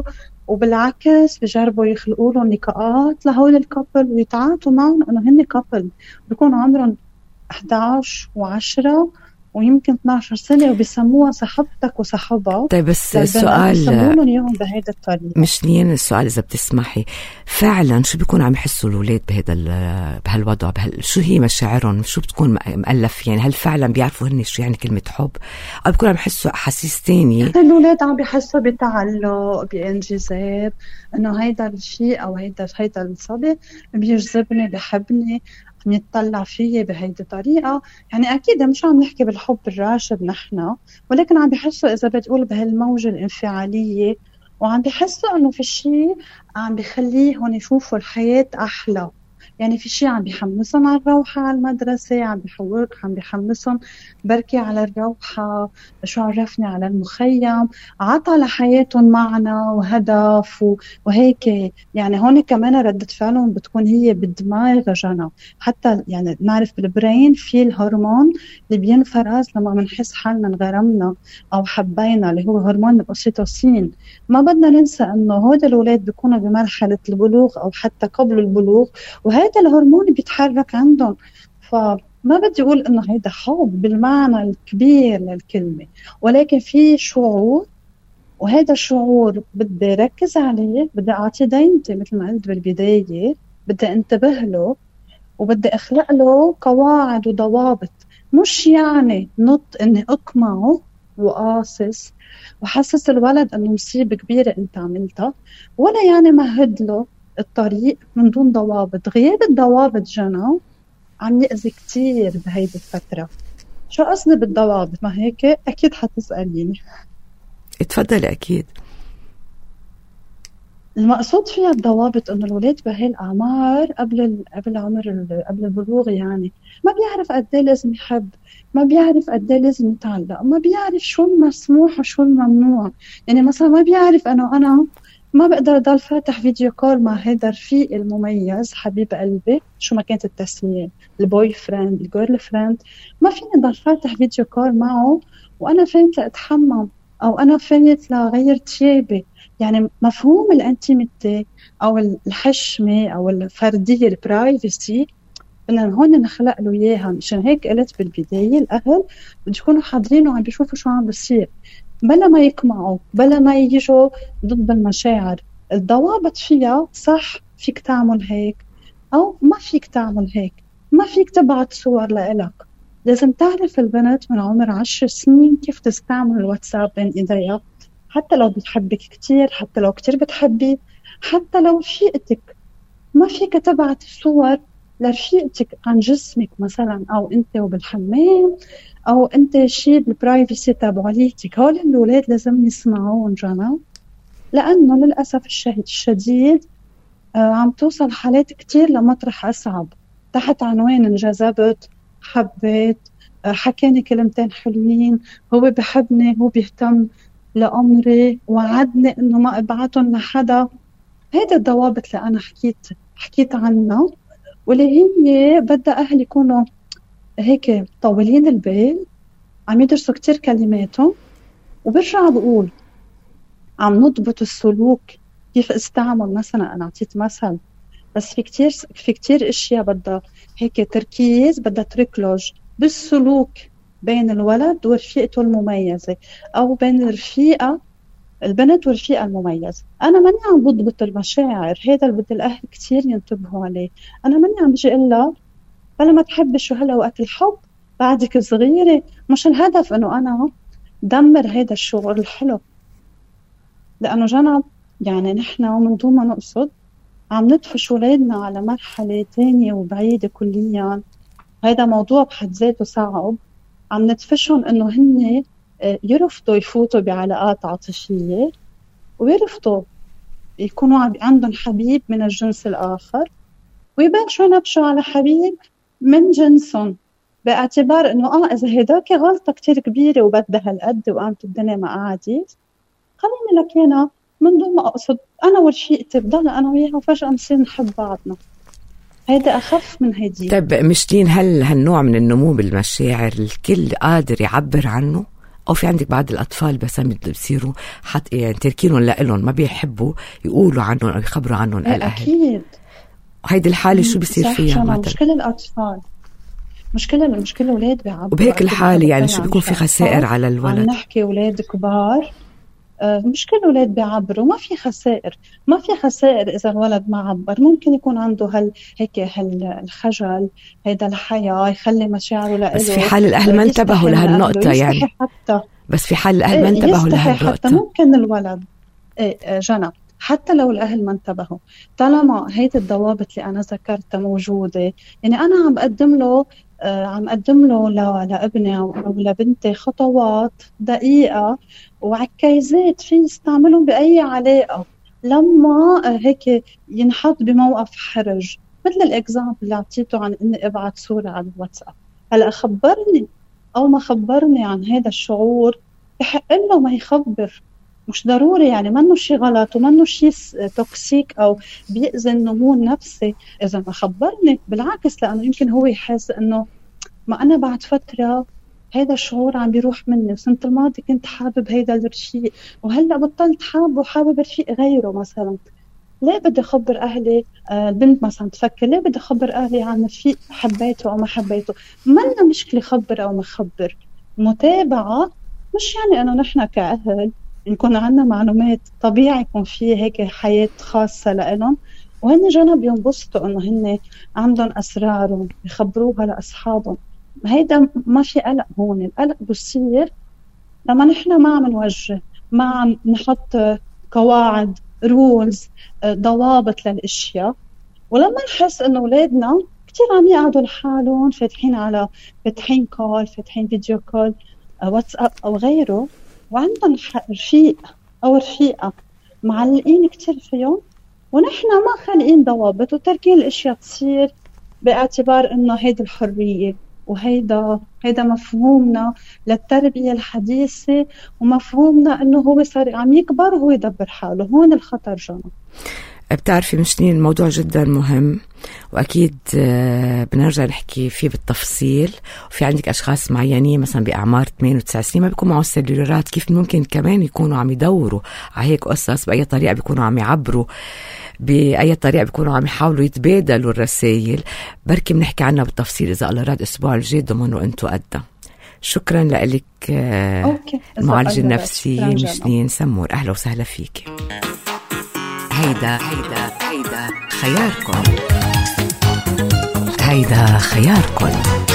وبالعكس بيجربوا يخلقوا لهم لقاءات لهول الكابل ويتعاطوا معهم إنه هن كابل بيكون عمرهم إحدى عشر وعشرة ويمكن اثني عشر سنة، وبيسموها صاحبتك وصاحبها. طيب بس السؤال بيسموهم اياهم بهيدا الطريقة. مشنين السؤال إذا بتسمحي، فعلا شو بيكون عم يحسوا الأولاد بهذا بهالوضع بهال... شو هي مشاعرهم؟ شو بتكون مؤلف؟ يعني هل فعلا بيعرفوا هن شو يعني كلمة حب، أو بيكون عم يحسوا أحاسيس تانية؟ الأولاد عم بيحسوا بتعلق، بانجذاب، إنه هيدا الشيء أو هيدا هيدا الصبي بيجذبني، بحبني، يتطلع فيه بهيدي الطريقة. يعني أكيد مش عم نحكي بالحب الراشد نحن، ولكن عم بيحسوا إذا بتقول بهالموجة الانفعالية، وعم بيحسوا إنه في شيء عم بيخليهم يشوفوا الحياة أحلى. يعني في شيء عم بيحمسهم على الروحة على المدرسة، عم بيحور عم بيحمسهم بركي على الروحة، شو عرفني على المخيم، عطى لحياتهم معنى وهدف وهيك. يعني هون كمان ردة فعلهم بتكون هي بالدماغ جنى. حتى يعني نعرف بالبرين في الهرمون اللي بينفرز لما منحس حالنا انغرمنا أو حبينا، اللي هو هرمون الأوكسيتوسين. ما بدنا ننسى إنه هود الأولاد بيكونوا بمرحلة البلوغ أو حتى قبل البلوغ، وهي وهيدا الهرمون بيتحرك عندهم. فما بدي أقول إنه هيدا حب بالمعنى الكبير للكلمة، ولكن في شعور، وهذا الشعور بدي ركز عليه، بدي أعطيه دينتي مثل ما قلت بالبداية، بدي انتبه له، وبدي أخلق له قواعد وضوابط. مش يعني نط إني أقمعه وقاصص وحسس الولد إنه مصيبة كبيرة أنت عملتها، ولا يعني مهد له الطريق من دون ضوابط. غياب الضوابط جنى عم يأذي كتير بهيدي الفترة. شو قصدي بالضوابط؟ ما هيك أكيد حتسأليني. اتفضلي. أكيد. المقصود فيها الضوابط إنه الولاد بهاي الأعمار قبل قبل عمر قبل البلوغ يعني ما بيعرف قد إيه لازم يحب، ما بيعرف قد إيه لازم يتعلق، ما بيعرف شو المسموح وشو الممنوع. يعني مثلا ما بيعرف إنه أنا ما بقدر ضل فاتح فيديو كول مع هيدا الرفيق المميز حبيب قلبي، شو ما كانت التسمية، البوي فريند، الجيرل فريند، ما فيني ضل فاتح فيديو كول معه وأنا فايت لأتحمم أو أنا فايت لغير تيابي. يعني مفهوم الانتيميتي أو الحشمة أو الفردية، البرايفسي، بدنا هون نخلق له إياها. مشان هيك قلت بالبداية الأهل بده يكونوا حاضرين وعم بيشوفوا شو عم بصير، بلا ما يقمعوا، بلا ما يجوا ضد المشاعر. الضوابط فيها صح، فيك تعمل هيك أو ما فيك تعمل هيك، ما فيك تبعت صور لإلك. لازم تعرف البنت من عمر عشر سنين كيف تستعمل الواتساب بين إيديها، حتى لو بتحبك كتير، حتى لو كتير بتحبي، حتى لو رفيقتك ما فيك تبعت صور لرفيقتك عن جسمك مثلا، أو أنت وبالحمام، أو أنت شيء بالبرايفسي تبعوليتك. هول الولاد لازم يسمعون جانا، لأنه للأسف الشديد آه عم توصل حالات كتير لمطرح أصعب تحت عنوان انجذبت، حبيت، آه حكاني كلمتين حلوين، هو بحبني، هو بيهتم لأمري، وعدني إنه ما أبعتهم لحدا. هيدا الضوابط اللي أنا حكيت حكيت عنها، واللي هي بدأ أهل يكونوا هيك طولين البال، عم يدرسوا كتير كلماتهم. وبرجع بقول عم نضبط السلوك، كيف استعمل. مثلا أنا عطيت مثل، بس في كتير في كتير أشياء بدها هيك تركيز، بدها تركلوج بالسلوك بين الولد ورفيقته المميزة، أو بين الرفيقة البنت والرفيقة المميزة. أنا ماني عم بضبط المشاعر، هذا اللي بدي الأهل كتير ينتبهوا عليه. أنا ماني عم بجي إلا بلا ما تحبي شو هلا وقت الحب بعدك صغيرة. مش الهدف إنه أنا دمر هذا الشعور الحلو، لأنه جنب يعني نحن ومن دون ما نقصد عم ندفش ولادنا على مرحلة تانية وبعيدة كليا. هذا موضوع بحد ذاته صعب. عم ندفشهم إنه هن يرفضوا يفوتوا بعلاقات عاطفية، ويرفضوا يكونوا عندهم حبيب من الجنس الآخر، ويبلشوا ينبشوا على حبيب من جنسهم، باعتبار إنه آه إذا هيداك غلطة كتير كبيرة وبدها هالقد وقامت الدنيا ما قعدت، خليني لك هنا من دون ما أقصد أنا ورفيقتي بضل أنا وياها وفجأة نصير نحب بعضنا. هيدا أخف من هيدي. طيب مشتين، هل هالنوع من النمو بالمشاعر الكل قادر يعبر عنه، أو في عندك بعض الأطفال بس بيصيروا حط يعني تركينهم لإلهم ما بيحبوا يقولوا عنهم أو يخبروا عنهم الأهل؟ أكيد. هيدي الحالة شو بيصير فيها؟ مشكلة الأطفال، مشكلة المشكلة أولاد بيعبروا. وبهيك الحالة يعني شو بيكون في خسائر على الولد؟ عم نحكي أولاد كبار، مشكلة أولاد بيعبروا، ما في خسائر، ما في خسائر إذا الولد ما عبر. ممكن يكون عنده هال هيك هالخجل، هيدا الحياة يخلي مشاعره لإله، بس في حال الأهل ما انتبهوا لهالنقطة يعني حتى. بس في حال الأهل ما انتبهوا لهالنقطة حتى ممكن الولد إيه جنى، حتى لو الأهل ما انتبهوا، طالما هيدي الضوابط اللي أنا ذكرتها موجودة، يعني أنا عم بقدم له آه عم أقدم له لابني أو لبنتي خطوات دقيقة وعكايزات في يستعملهم بأي علاقة لما آه هيك ينحط بموقف حرج. مثل الإكزامبل اللي عطيته عن إني أبعت صورة على الواتساب. هلأ خبرني أو ما خبرني عن هذا الشعور، بحق له ما يخبر، مش ضروري يعني منه شيء غلط ومنه شيء توكسيك أو بيأذي النمو النفسي إذا ما خبرني. بالعكس، لأنه يمكن هو يحس إنه ما أنا بعد فترة هذا الشعور عم بيروح مني، وسنة الماضي كنت حابب هذا الرفيق وهلأ بطلت حابه وحابب رفيق غيره مثلا. ليه بدي أخبر أهلي؟ آه البنت مثلا تفكر ليه بدي أخبر أهلي عن رفيق حبيته أو ما حبيته؟ مالنا مشكلة خبر أو ما خبر، متابعة. مش يعني أنه نحن كأهل يكون عنا معلومات، طبيعي يكون فيه هيك حياة خاصة لهم، وهن جنب ينبسطوا إنه هن عندهم أسرارهم يخبروها لأصحابهم. هيدا ما في قلق هون. القلق بصير لما نحن ما عم نوجه، ما عم نحط قواعد رولز ضوابط للأشياء، ولما نحس إنه أولادنا كتير عم يقعدوا لحالهم فاتحين على فاتحين كول فاتحين فيديو كول واتساب أو غيره، وعندهم رفيق أو رفيقة معلقين كتير فيهم، ونحن ما خالقين ضوابط وتركين الأشياء تصير باعتبار إنه هيدا الحرية وهيدا هيدا مفهومنا للتربية الحديثة، ومفهومنا إنه هو صار عم يكبر وهو يدبر حاله. هون الخطر جانا. بتعرفي مشنين الموضوع جدا مهم، وأكيد بنرجع نحكي فيه بالتفصيل. وفي عندك أشخاص معينين مثلا بأعمار ثمانية وتسع سنين ما بيكونوا معه السلولارات، كيف ممكن كمان يكونوا عم يدوروا على هيك قصص؟ بأي طريقة بيكونوا عم يعبروا، بأي طريقة بيكونوا عم يحاولوا يتبادلوا الرسائل. بركي بنحكي عنها بالتفصيل إذا الله راد أسبوع الجاي ضمن وأنتوا قدها. شكرا لك المعالج النفسي مشنين سمور، أهلا وسهلا فيك. هيدا هيدا هيدا خياركم، هيدا خياركم.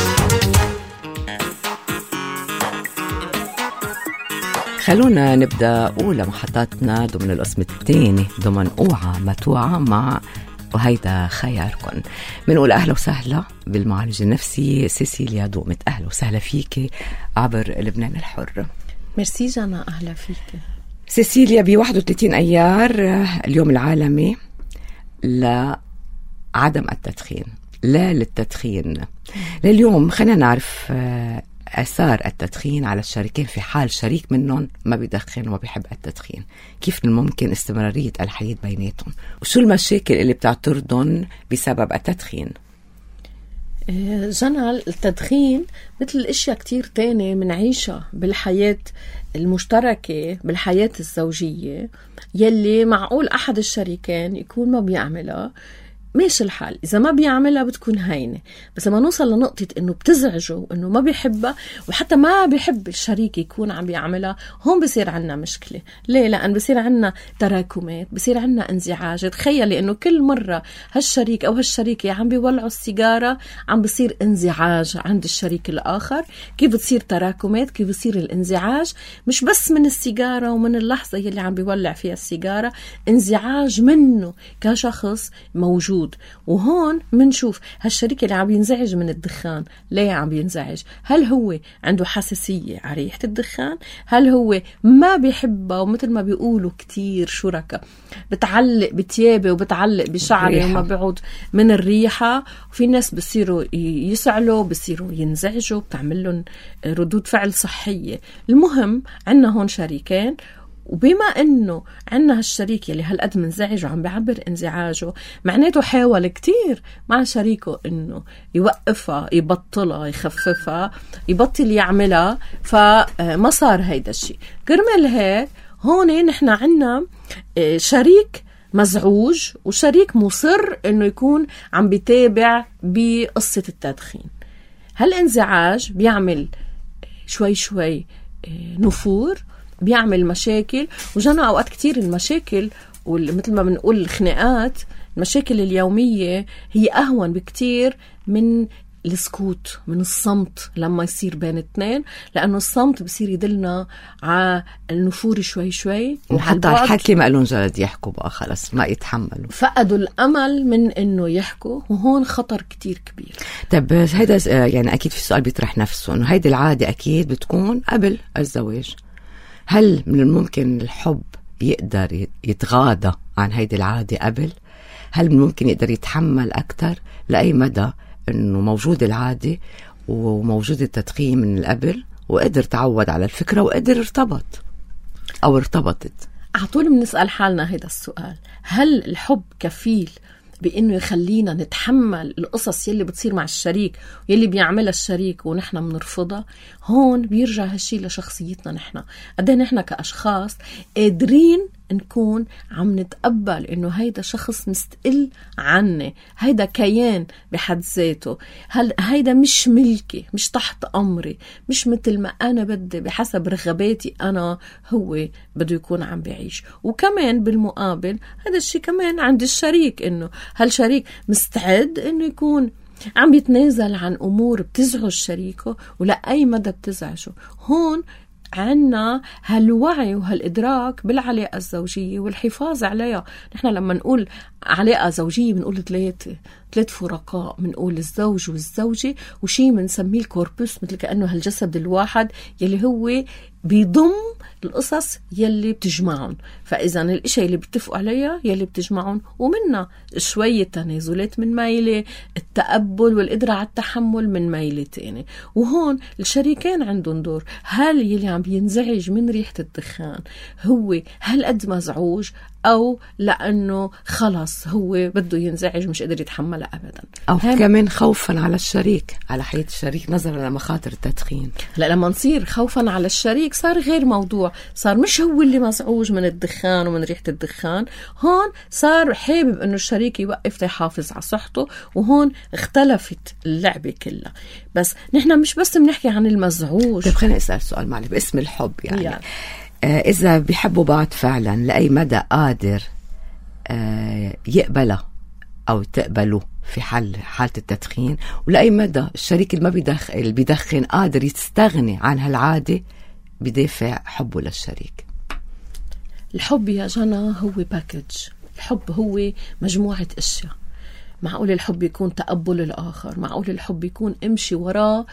خلونا نبدأ أولى محطاتنا ضمن القسم الثاني ضمن أوعى ما توعى مع وهيدا خياركم. بنقول أهلا وسهلا بالمعالج النفسي سيسيليا دومت، أهلا وسهلا فيك عبر لبنان الحر. ميرسي جانا، أهلا فيك سيسيليا. ب واحد وثلاثين أيار اليوم العالمي لعدم التدخين، لا للتدخين. لليوم خلينا نعرف آثار التدخين على الشريكين في حال شريك منهم ما بيدخن وما بيحب التدخين. كيف ممكن استمرارية الحياة بيناتهم، وشو المشاكل اللي بتعترضهم بسبب التدخين؟ جنى، التدخين مثل الاشياء كتير تانية منعيشها بالحياة المشتركة، بالحياة الزوجية، يلي معقول أحد الشريكين يكون ما بيعملها، ماشي الحال. إذا ما بيعملها بتكون هينة، بس لما نوصل لنقطة إنه بتزعجه وإنه ما بيحبها وحتى ما بيحب الشريك يكون عم بيعملها، هون بصير عنا مشكلة. ليه؟ لأن بصير عنا تراكمات، بصير عنا انزعاج. تخيلي إنه كل مرة هالشريك أو هالشريكة عم بيولعوا السيجارة عم بصير انزعاج عند الشريك الآخر. كيف بتصير تراكمات، كيف بصير الانزعاج؟ مش بس من السيجارة ومن اللحظة يلي عم بيولع فيها السيجارة، انزعاج منه كشخص موجود. وهون منشوف هالشريك اللي عم ينزعج من الدخان. ليه عم ينزعج؟ هل هو عنده حساسية على ريحة الدخان؟ هل هو ما بيحبها؟ ومثل ما بيقولوا كتير شركة بتعلق بتيابه وبتعلق بشعره وما بيعود من الريحة. وفي ناس بصيروا يسعلوا، بصيروا ينزعجوا، بتعمل لهم ردود فعل صحية. المهم عنا هون شريكين، وبما انه عنا هالشريك يلي هالقد منزعج وعم بيعبر انزعاجه، معناته حاول كتير مع شريكه انه يوقفها، يبطلها، يخففها، يبطل يعملها، فما صار هيدا الشيء. كرمال هيك هون نحن عنا شريك مزعوج وشريك مصر انه يكون عم بيتابع بقصة التدخين. هالانزعاج بيعمل شوي شوي نفور، بيعمل مشاكل. وجانا أوقات كتير المشاكل ومثل ما بنقول الخناقات، المشاكل اليومية هي أهون بكتير من السكوت، من الصمت لما يصير بين اثنين، لأنه الصمت بصير يدلنا على النفور شوي شوي، وحتى الحكي ما قالون جلد يحكوا بقى، خلص ما يتحملوا، فقدوا الأمل من إنه يحكوا، وهون خطر كتير كبير. طب هيدا يعني أكيد في سؤال بيطرح نفسه، إنه هيدي العادة أكيد بتكون قبل الزواج. هل من الممكن الحب يقدر يتغاضى عن هيدي العادة قبل؟ هل من الممكن يقدر يتحمل أكتر؟ لأي مدى إنه موجود العادة وموجود التدخين من قبل، وقدر تعود على الفكرة وقدر ارتبط أو ارتبطت؟ عطول بنسأل حالنا هيدا السؤال، هل الحب كفيل بإنه يخلينا نتحمل القصص يلي بتصير مع الشريك يلي بيعملها الشريك ونحن منرفضها؟ هون بيرجع هالشي لشخصيتنا نحن، قديه نحن كأشخاص قادرين نكون عم نتقبل إنه هيدا شخص مستقل عني، هيدا كيان بحد ذاته، هل هيدا مش ملكي، مش تحت أمري، مش مثل ما أنا بدي بحسب رغباتي أنا هو بده يكون عم بعيش. وكمان بالمقابل هذا الشيء كمان عند الشريك، إنه هالشريك مستعد إنه يكون عم يتنازل عن أمور بتزعج شريكه ولا أي مدى بتزعجه. هون عنا هالوعي وهالإدراك بالعلاقة الزوجية والحفاظ عليها. نحن لما نقول علاقة زوجية بنقول ثلاثة ثلاث فرقاء، بنقول الزوج والزوجة وشي بنسميه الكوربوس، مثل كأنه هالجسد الواحد يلي هو بيضم القصص يلي بتجمعهم. فإذا الاشي اللي بيتفقوا عليها يلي بتجمعهم، ومنها شوية تنازلات من ميلة، التقبل والقدرة على التحمل من ميلة تاني. وهون الشريكين عندهم دور. هل يلي عم بينزعج من ريحة الدخان هو هل قد مزعوج، أو لأنه خلص هو بده ينزعج مش قادر يتحملها أبدا، أو كمان خوفا على الشريك، على حياة الشريك نظرا لمخاطر التدخين. لا، لما نصير خوفا على الشريك صار غير موضوع، صار مش هو اللي مزعوج من الدخان ومن ريحة الدخان، هون صار حابب أنه الشريك يوقف يحافظ على صحته، وهون اختلفت اللعبة كلها. بس نحن مش بس بنحكي عن المزعوج. طيب خلينا نسأل سؤال معلش باسم الحب، يعني, يعني. آه إذا بيحبوا بعض فعلا لأي مدى قادر آه يقبله أو تقبله في حال حالة التدخين، ولأي مدى الشريك اللي ما بيدخن اللي بيدخن قادر يستغني عن هالعادة بدافع حبه للشريك. الحب يا جنى هو باكج. الحب هو مجموعة أشياء. معقول الحب يكون تقبل الآخر، معقول الحب يكون امشي وراه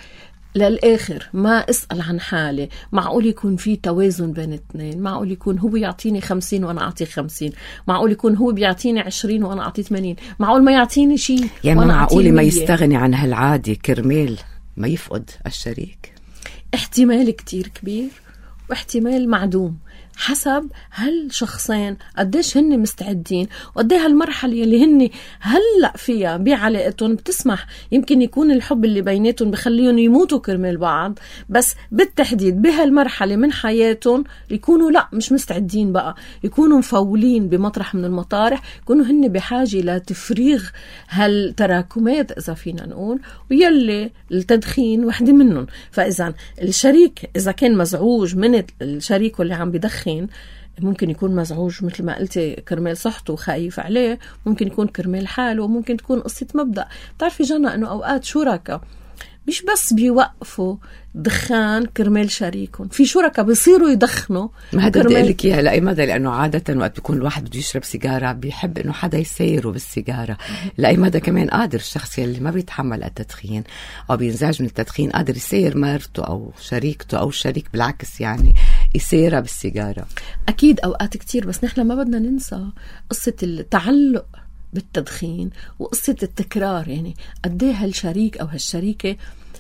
للآخر ما أسأل عن حالي، معقول يكون في توازن بين اثنين، معقول يكون هو يعطيني خمسين وأنا أعطيه خمسين، معقول يكون هو بيعطيني عشرين وأنا أعطيه ثمانين، معقول ما يعطيني شيء يعني وأنا معقول ما يستغني عن هالعادة كرمال ما يفقد الشريك. احتمال كتير كبير واحتمال معدوم، حسب هالشخصين قديش هن مستعدين وقديه هالمرحلة اللي هن هلأ فيها بعلاقتهم بتسمح. يمكن يكون الحب اللي بيناتهم بخليهم يموتوا كرمال بعض، بس بالتحديد بهالمرحلة من حياتهم يكونوا لا مش مستعدين بقى، يكونوا مفولين بمطرح من المطارح، يكونوا هن بحاجة لتفريغ هالتراكمات إذا فينا نقول، ويلي التدخين وحدة منهم. فإذا الشريك إذا كان مزعوج من الشريك اللي عم بدخن، ممكن يكون مزعوج مثل ما قلتي كرمال صحته وخايف عليه، ممكن يكون كرمال حاله، وممكن تكون قصة مبدأ. بتعرفي جنى أنه أوقات شركاء مش بس بيوقفوا دخان كرمال شريكهم، في شركاء بيصيروا يدخنوا. ما هذا بدي أقول لك إياها لأي مدى، لأنه عادة وقت بيكون الواحد بده يشرب سيجارة بيحب إنه حدا يسيره بالسيجارة. لأي مدى كمان قادر الشخص اللي ما بيتحمل التدخين أو بينزعج من التدخين قادر يسير مرته أو شريكته أو الشريك بالعكس يعني يسيرها بالسيجارة. أكيد أوقات كتير، بس نحن ما بدنا ننسى قصة التعلق بالتدخين وقصة التكرار. يعني قديه هالشريك أو هالشريكة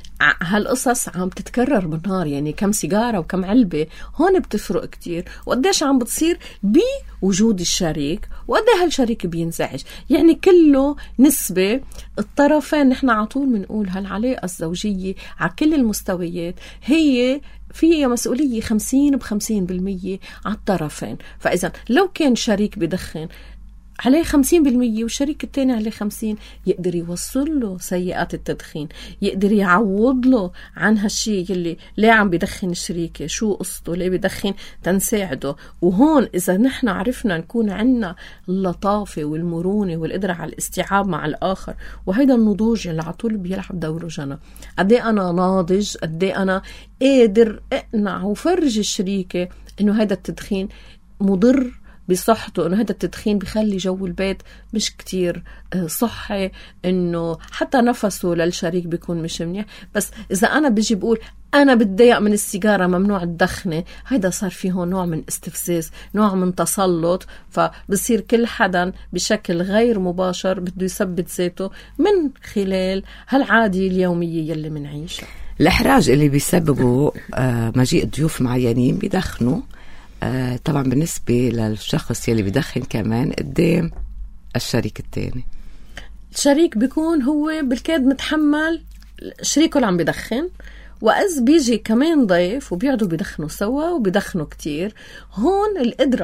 هالقصص عم تتكرر بالنهار، يعني كم سيجارة وكم علبة، هون بتفرق كتير. وقديش عم بتصير بوجود الشريك وقديه هالشريك بينزعج، يعني كله نسبة. الطرفين نحن عطول منقول هالعلاقة الزوجية على كل المستويات هي فيها مسؤولية خمسين بخمسين بالمية على الطرفين. فإذا لو كان شريك بدخن عليه خمسين بالمية والشريك التاني عليه خمسين، يقدر يوصل له سيئات التدخين، يقدر يعوض له عن هالشي اللي ليه عم بدخن الشريكة، شو قصته ليه بدخن، تنساعده. وهون إذا نحن عرفنا نكون عنا اللطافة والمرونة والقدرة على الاستيعاب مع الآخر، وهيدا النضوج اللي عطول بيلعب دوره جنى. قدي أنا ناضج، قدي أنا قادر اقنع وفرج الشريكة إنه هيدا التدخين مضر بصحته، انه هذا التدخين بيخلي جو البيت مش كتير صحي، انه حتى نفسه للشريك بيكون مش منيح. بس اذا انا بيجي بقول انا بتضايق من السيجاره ممنوع الدخنه، هيدا صار فيه نوع من استفزاز، نوع من تسلط. فبصير كل حدا بشكل غير مباشر بده يثبت ذاته من خلال هالعادة اليومية يلي منعيشها. الإحراج اللي بيسببوا مجيء ضيوف معينين بيدخنوا آه طبعا بالنسبة للشخص يلي بدخن كمان قدام الشريك التاني، الشريك بيكون هو بالكاد متحمل شريكه اللي عم بدخن، وإذ بيجي كمان ضيف وبيقعدوا بيدخنوا سوا وبيدخنوا كتير، هون القدرة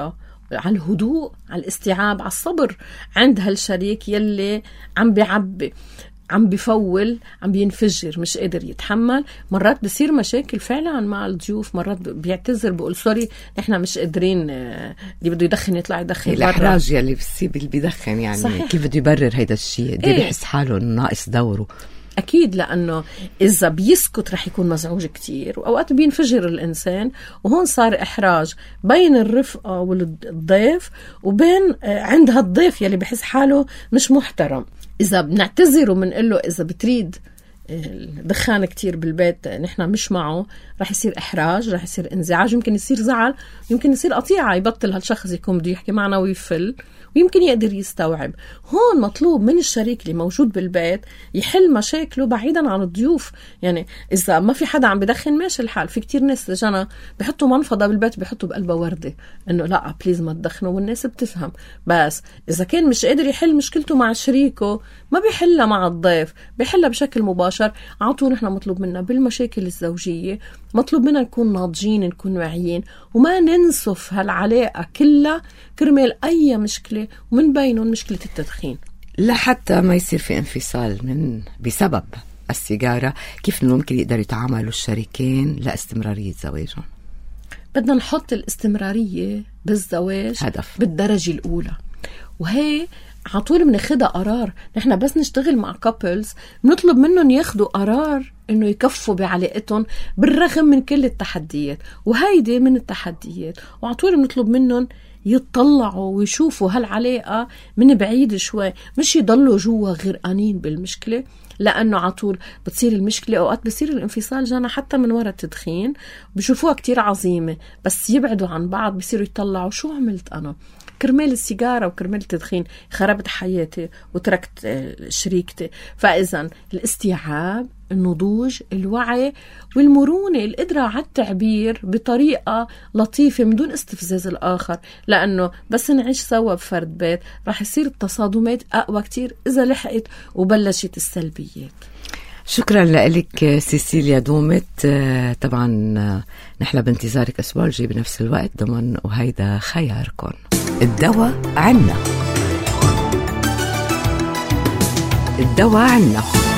على الهدوء، على الاستيعاب، على الصبر عند هالشريك يلي عم بيعبي، عم بيفول، عم بينفجر، مش قادر يتحمل. مرات بصير مشاكل فعلا مع الضيوف، مرات بيعتذر بيقول سوري نحن مش قادرين، اللي بده يدخن يطلع يدخن. الإحراج يلي بصيب اللي بيدخن يعني صحيح. كيف بده يبرر هيدا الشيء؟ دي إيه؟ بيحس حاله ناقص دوره. أكيد، لأنه إذا بيسكت رح يكون مزعوج كتير، وأوقات بينفجر الإنسان. وهون صار إحراج بين الرفقة والضيف وبين عند هالضيف يلي بحس حاله مش محترم. إذا بنعتذر ومنقول له إذا بتريد دخان كتير بالبيت نحن مش معه، رح يصير إحراج، رح يصير انزعاج، يمكن يصير زعل، يمكن يصير قطيعة، يبطل هالشخص يكون بده يحكي معنا ويفل، ويمكن يقدر يستوعب. هون مطلوب من الشريك اللي موجود بالبيت يحل مشاكله بعيدا عن الضيوف. يعني إذا ما في حدا عم بدخن ماشي الحال. في كتير ناس جنا بيحطوا منفضة بالبيت بيحطوا بقلبها وردة إنه لا بليز ما تدخنوا، والناس بتفهم. بس إذا كان مش قادر يحل مشكلته مع شريكه ما بيحلها مع الضيف، بيحلها بشكل مباشر. عطوا نحن مطلوب منا بالمشاكل الزوجية، مطلوب منا نكون ناضجين، نكون واعيين، وما ننسف هالعلاقة كلها كرمال أي مشكلة، ومن بينهم مشكلة التدخين، لحتى ما يصير في انفصال من بسبب السيجارة. كيف ممكن يقدروا يتعاملوا الشريكين لاستمرارية زواجهم؟ بدنا نحط الاستمرارية بالزواج هدف بالدرجة الأولى، وهي عطول بناخدها قرار. نحن بس نشتغل مع كابلز بنطلب منهم ياخدوا قرار انه يكفوا بعلاقتهم بالرغم من كل التحديات، وهيدي من التحديات. وعطول بنطلب منهم يتطلعوا ويشوفوا هالعلاقة من بعيد شوي، مش يضلوا جوا غرقانين بالمشكلة، لأنه عطول بتصير المشكلة. أوقات بصير الانفصال جانا حتى من وراء التدخين، بشوفوها كتير عظيمة، بس يبعدوا عن بعض بصيروا يطلعوا شو عملت أنا كرمال السيجارة وكرمال التدخين، خربت حياتي وتركت شريكتي. فإذا الاستيعاب، النضوج، الوعي والمرونة، القدرة على التعبير بطريقة لطيفة من دون استفزاز الآخر، لأنه بس نعيش سوا بفرد بيت راح يصير التصادمات أقوى كتير إذا لحقت وبلشت السلبيات. شكرا لك سيسيليا دومت. طبعا نحن بانتظارك أسبوع الجاي بنفس الوقت ضمن وهيدا خياركم. الدواء عنا، الدواء عنا.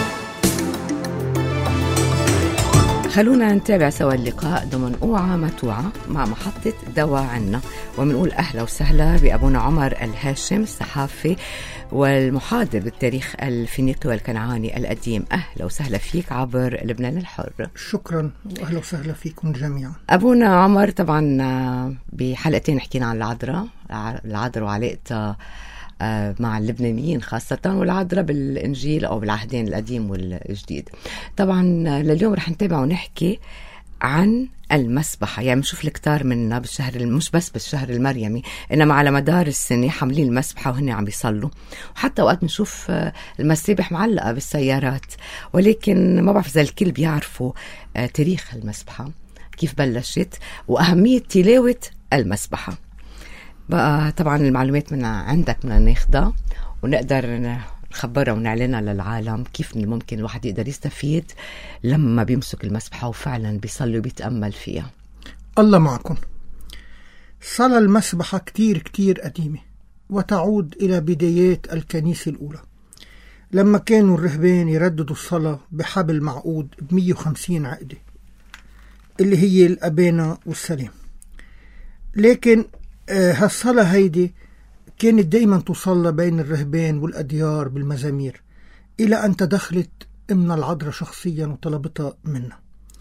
خلونا نتابع سوا اللقاء ضمن أوعى متوعة مع محطة دواء عنا، ومنقول أهلا وسهلا بأبونا عمر الهاشم، الصحافي والمحاضر بالتاريخ الفينيقي والكنعاني القديم. أهلا وسهلا فيك عبر لبنان الحر. شكرا وأهلا وسهلا فيكم جميعا. أبونا عمر، طبعا بحلقتين حكينا عن العذراء العذراء وعلاقتها مع اللبنانيين خاصة، والعذراء بالإنجيل أو بالعهدين القديم والجديد. طبعا لليوم رح نتابع ونحكي عن المسبحة. يعني بنشوف الكتار منا بالشهر، مش بس بالشهر المريمي، إنما على مدار السنة حاملين المسبحة وهن عم بيصلوا، وحتى وقت بنشوف المسابح معلقة بالسيارات. ولكن ما بعرف إذا الكل بيعرفوا تاريخ المسبحة، كيف بلشت، وأهمية تلاوة المسبحة. بقى طبعا المعلومات من عندك بدنا ناخدها ونقدر نخبرها ونعلنها للعالم، كيف ممكن الواحد يقدر يستفيد لما بيمسك المسبحة وفعلا بيصلي وبيتأمل فيها. الله معكم. صلاة المسبحة كتير كتير قديمة، وتعود إلى بدايات الكنيسة الأولى، لما كانوا الرهبان يرددوا الصلاة بحبل معقود بمية وخمسين عقدة اللي هي الأبانا والسلام. لكن آه هالصلاة هيدي كانت دايما تصلى بين الرهبان والأديار بالمزامير، إلى أن تدخلت أمنا العذراء شخصيا وطلبتها منا.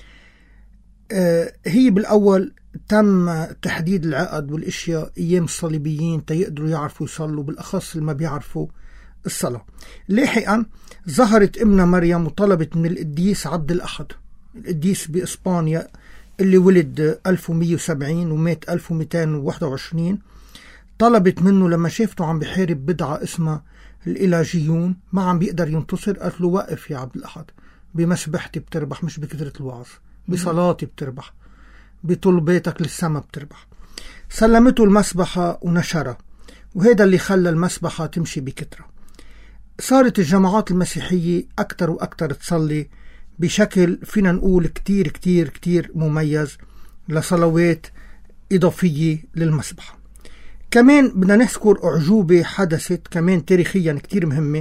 آه هي بالأول تم تحديد العقد والاشياء ايام الصليبيين تيقدروا يعرفوا يصلوا، بالاخص اللي ما بيعرفوا الصلاة. لاحقا ظهرت امنا مريم وطلبت من القديس عبد الاحد، القديس باسبانيا اللي ولد ألف ومية وسبعين ومات ألف ومئتين وواحد وعشرين، طلبت منه لما شافته عم بحارب بدعة اسمها الإلاجيون ما عم بيقدر ينتصر، قالت له وقف يا عبد الأحد، بمسبحتي بتربح، مش بكثرة الوعظ، بصلاتي بتربح، بطلباتك للسما بتربح. سلمته المسبحة ونشرها، وهذا اللي خلى المسبحة تمشي بكثرة. صارت الجماعات المسيحية أكتر وأكتر تصلي بشكل فينا نقول كتير كتير كتير مميز لصلوات إضافية للمسبحة. كمان بدنا نذكر أعجوبة حدثت كمان تاريخيا كتير مهمة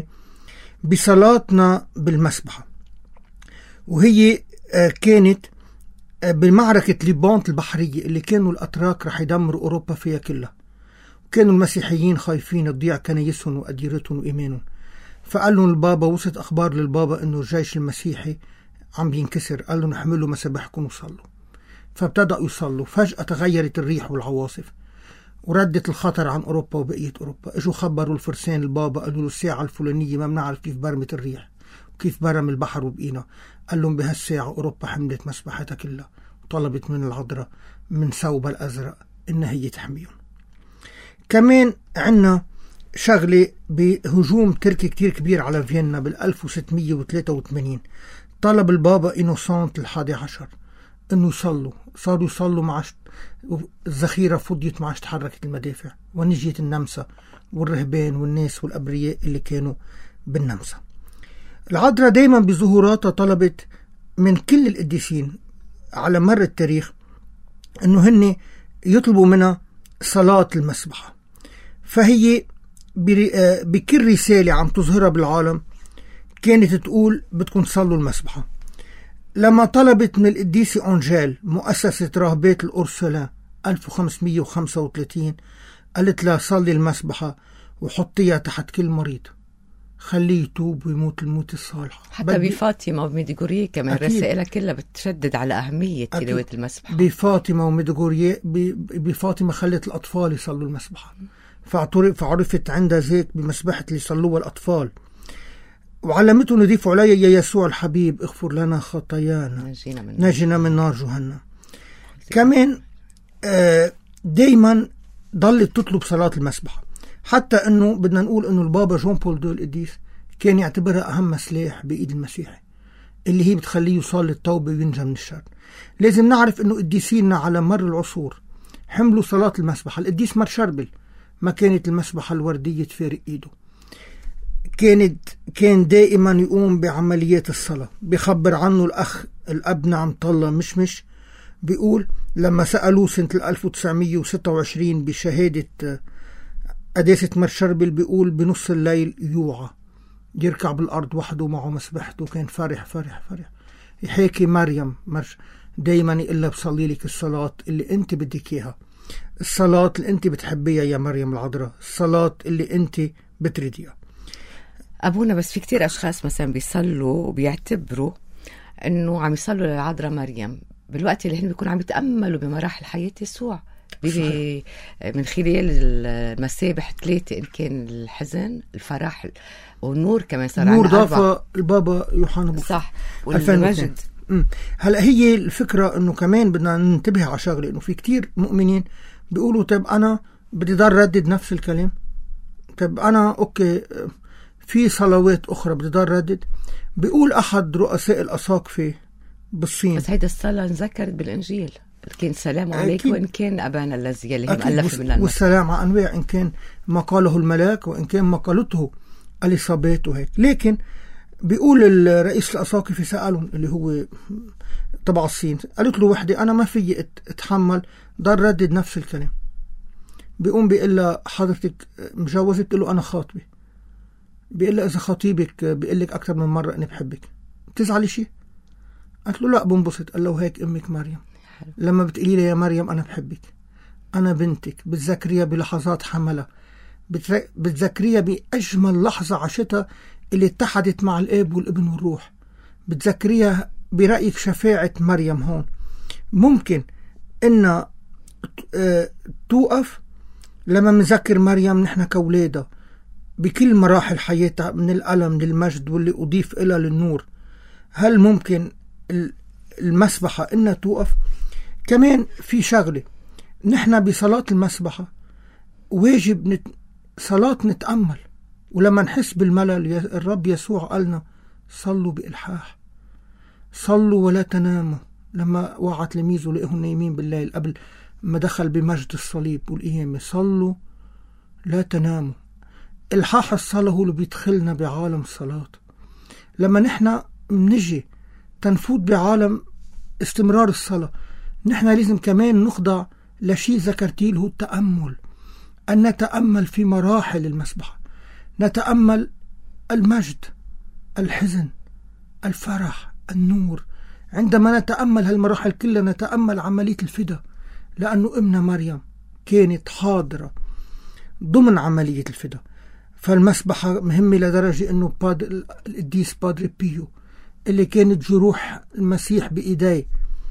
بصلاتنا بالمسبحة، وهي كانت بالمعركة ليبانت البحرية اللي كانوا الأتراك رح يدمروا أوروبا فيها كلها، وكانوا المسيحيين خايفين تضيع كنايسهم وأديرتهم وإيمانهم. فقال لهم البابا، وصلت أخبار للبابا إنه الجيش المسيحي عم بينكسر، قال لهم احملوا مسابحكم وصلوا. فابتدأوا يصلوا، فجأة تغيرت الريح والعواصف وردت الخطر عن أوروبا وبقية أوروبا. اجوا خبروا الفرسان البابا، قالوا له الساعة الفلانية ما بنعرف كيف برمت الريح وكيف برم البحر وبقينا. قال لهم بهالساعة أوروبا حملت مسبحتها كلها وطلبت من العذراء من ثوبها الأزرق إن هي تحميهم. كمان عنا شغلة بهجوم تركي كتير كبير على فيينا بال ألف وستمية وثلاثة وثمانين. طلب البابا إنوسانت الحادي عشر إنه يصلوا، صاروا يصلوا معش الذخيرة فضيت معش تحركت المدافع ونجيت النمسا والرهبان والناس والأبرياء اللي كانوا بالنمسا. العذراء دايما بظهوراتها طلبت من كل القديسين على مر التاريخ إنه هن يطلبوا منها صلاة المسبحة. فهي بكل رسالة عم تظهرها بالعالم كانت تقول بدكم تصلوا المسبحة. لما طلبت من القديسة أنجيل مؤسسة راهبات الأرسلان ألف وخمسمية وخمسة وثلاثين، قالت لها صلي المسبحة وحطيها تحت كل مريض، خليه يتوب ويموت الموت الصالح. حتى بفاطمة وميدغورية كمان رسائلها كلها بتشدد على أهمية تلاوة المسبحة. بفاطمة وميدغورية بفاطمة خلت الأطفال يصلوا المسبحة، فعرفت عندها ذيك بمسبحة اللي يصلوها الأطفال، وعلمتهم يضيفوا علي يا يسوع الحبيب اغفر لنا خطايانا نجنا من نار جهنم. كمان دايما ضلت تطلب صلاة المسبحة، حتى انه بدنا نقول انه البابا جون بول دو القديس كان يعتبرها اهم سلاح بايد المسيحي اللي هي بتخليه يوصل للتوبة وينجى من الشر. لازم نعرف انه قديسينا على مر العصور حملوا صلاة المسبحة. القديس مار شربل ما كانت المسبحة الوردية تفارق ايده، كانت كان دائما يقوم بعمليات الصلاة. بيخبر عنه الأخ الأب نعم طلة مش مش بيقول لما سألوه سنة ألف وتسعمية وستة وعشرين بشهادة قداسة مار شربل، بيقول بنص الليل يوعى يركع بالأرض وحده معه مسبحته، كان فرح فرح فرح يحكي مريم مرش دايما إلا بصلي لك الصلاة اللي انت بدك اياها، الصلاة اللي انت بتحبيها يا مريم العذراء، الصلاة اللي انت بتريديها. أبونا بس في كتير أشخاص مثلا بيصلوا وبيعتبروا أنه عم يصلوا للعذراء مريم بالوقت اللي هن بيكونوا عم يتأملوا بمراحل حياة يسوع من خلال المسابح ثلاثة، إن كان الحزن الفرح والنور كمان صار نور ضافة البابا يوحنا بوخ صح والمجد. هلأ هي الفكرة أنه كمان بدنا ننتبه على شغلة، أنه في كتير مؤمنين بيقولوا طيب أنا بدي ضل ردد نفس الكلام، طيب أنا أوكي في صلوات أخرى بدي ضل ردد. بيقول أحد رؤساء الأساقفة بالصين، بس هيدا الصلاة نذكرت بالإنجيل، كان سلام عليك وإن كان أبانا الذي اللي هم ألف من والسلام على أنواع، إن كان ما قاله الملاك وإن كان ما قالته اليصابات وهيك. لكن بيقول الرئيس الأساقفة سألهم اللي هو تبع الصين، قالت له وحدة أنا ما في اتحمل ضل ردد نفس الكلام. بيقوم بيقول له حضرتك مجوزة؟ بتقول له أنا خاطبة. بيقول له إذا خطيبك بيقول لك أكثر من مرة أنا بحبك بتزعلي شيء؟ قالت له لا بنبسط. قال له هيك أمك مريم لما بتقولي لي يا مريم أنا بحبك، أنا بنتك، بتذكريها بلحظات حملة، بتذكريها بأجمل لحظة عشتها اللي اتحدت مع الآب والابن والروح، بتذكريها برأيك شفاعة مريم هون. ممكن إن توقف لما منذكر مريم نحن كولادة بكل مراحل حياتها من الألم للمجد واللي أضيف إلى للنور. هل ممكن المسبحة إنها توقف؟ كمان في شغلة نحن بصلاة المسبحة واجب نت... صلاة نتأمل، ولما نحس بالملل الرب يسوع قالنا صلوا بإلحاح، صلوا ولا تناموا. لما وعى تلاميذه لقيهم نايمين بالليل قبل ما دخل بمجد الصليب والقيامة، صلوا لا تناموا. إلحاح الصلاة هو اللي بيدخلنا بعالم الصلاة. لما نحن منجي تنفوت بعالم استمرار الصلاة، نحن لازم كمان نخضع لشيء ذكرتيه اللي هو التأمل. أن نتأمل في مراحل المسبحة، نتأمل المجد، الحزن، الفرح، النور. عندما نتأمل هالمراحل كلها نتأمل عملية الفداء، لأنه أمنا مريم كانت حاضرة ضمن عملية الفداء. فالمسبحة مهمة لدرجة أنه القديس بادري بيو اللي كانت جروح المسيح بإيديه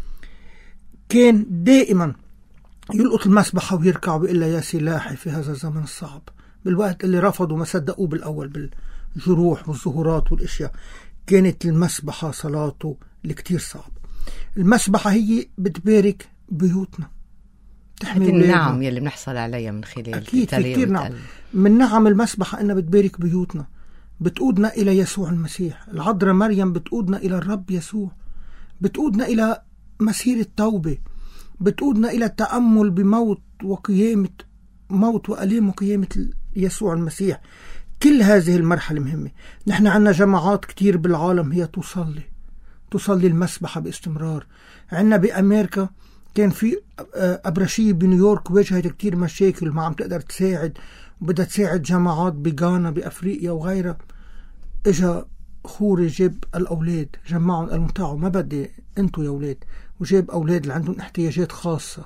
كان دائما يلقط المسبحة ويركع ويقول لها يا سلاحي في هذا الزمن الصعب، بالوقت اللي رفضوا ما صدقوه بالأول بالجروح والظهورات والأشياء. كانت المسبحة صلاته اللي كتير صعب. المسبحة هي بتبارك بيوتنا، تحمي النعم يلي بنحصل عليها من خلال أكيد كتير نعم. من نعم المسبحة إنها بتبارك بيوتنا، بتقودنا إلى يسوع المسيح. العذراء مريم بتقودنا إلى الرب يسوع، بتقودنا إلى مسير التوبة، بتقودنا إلى التأمل بموت وقيامة موت وألام وقيامة يسوع المسيح. كل هذه المرحلة مهمة. نحن عنا جماعات كتير بالعالم هي تصلي تصلي المسبحة باستمرار. عنا بأمريكا كان في أبرشية بنيويورك واجهت كتير مشاكل، ما عم تقدر تساعد وبدها تساعد جماعات بغانا بأفريقيا وغيرها. إجا خوري جاب الأولاد جمعهم قالوا تعالوا ما بدي أنتوا يا أولاد، وجاب أولاد اللي عندهم احتياجات خاصة،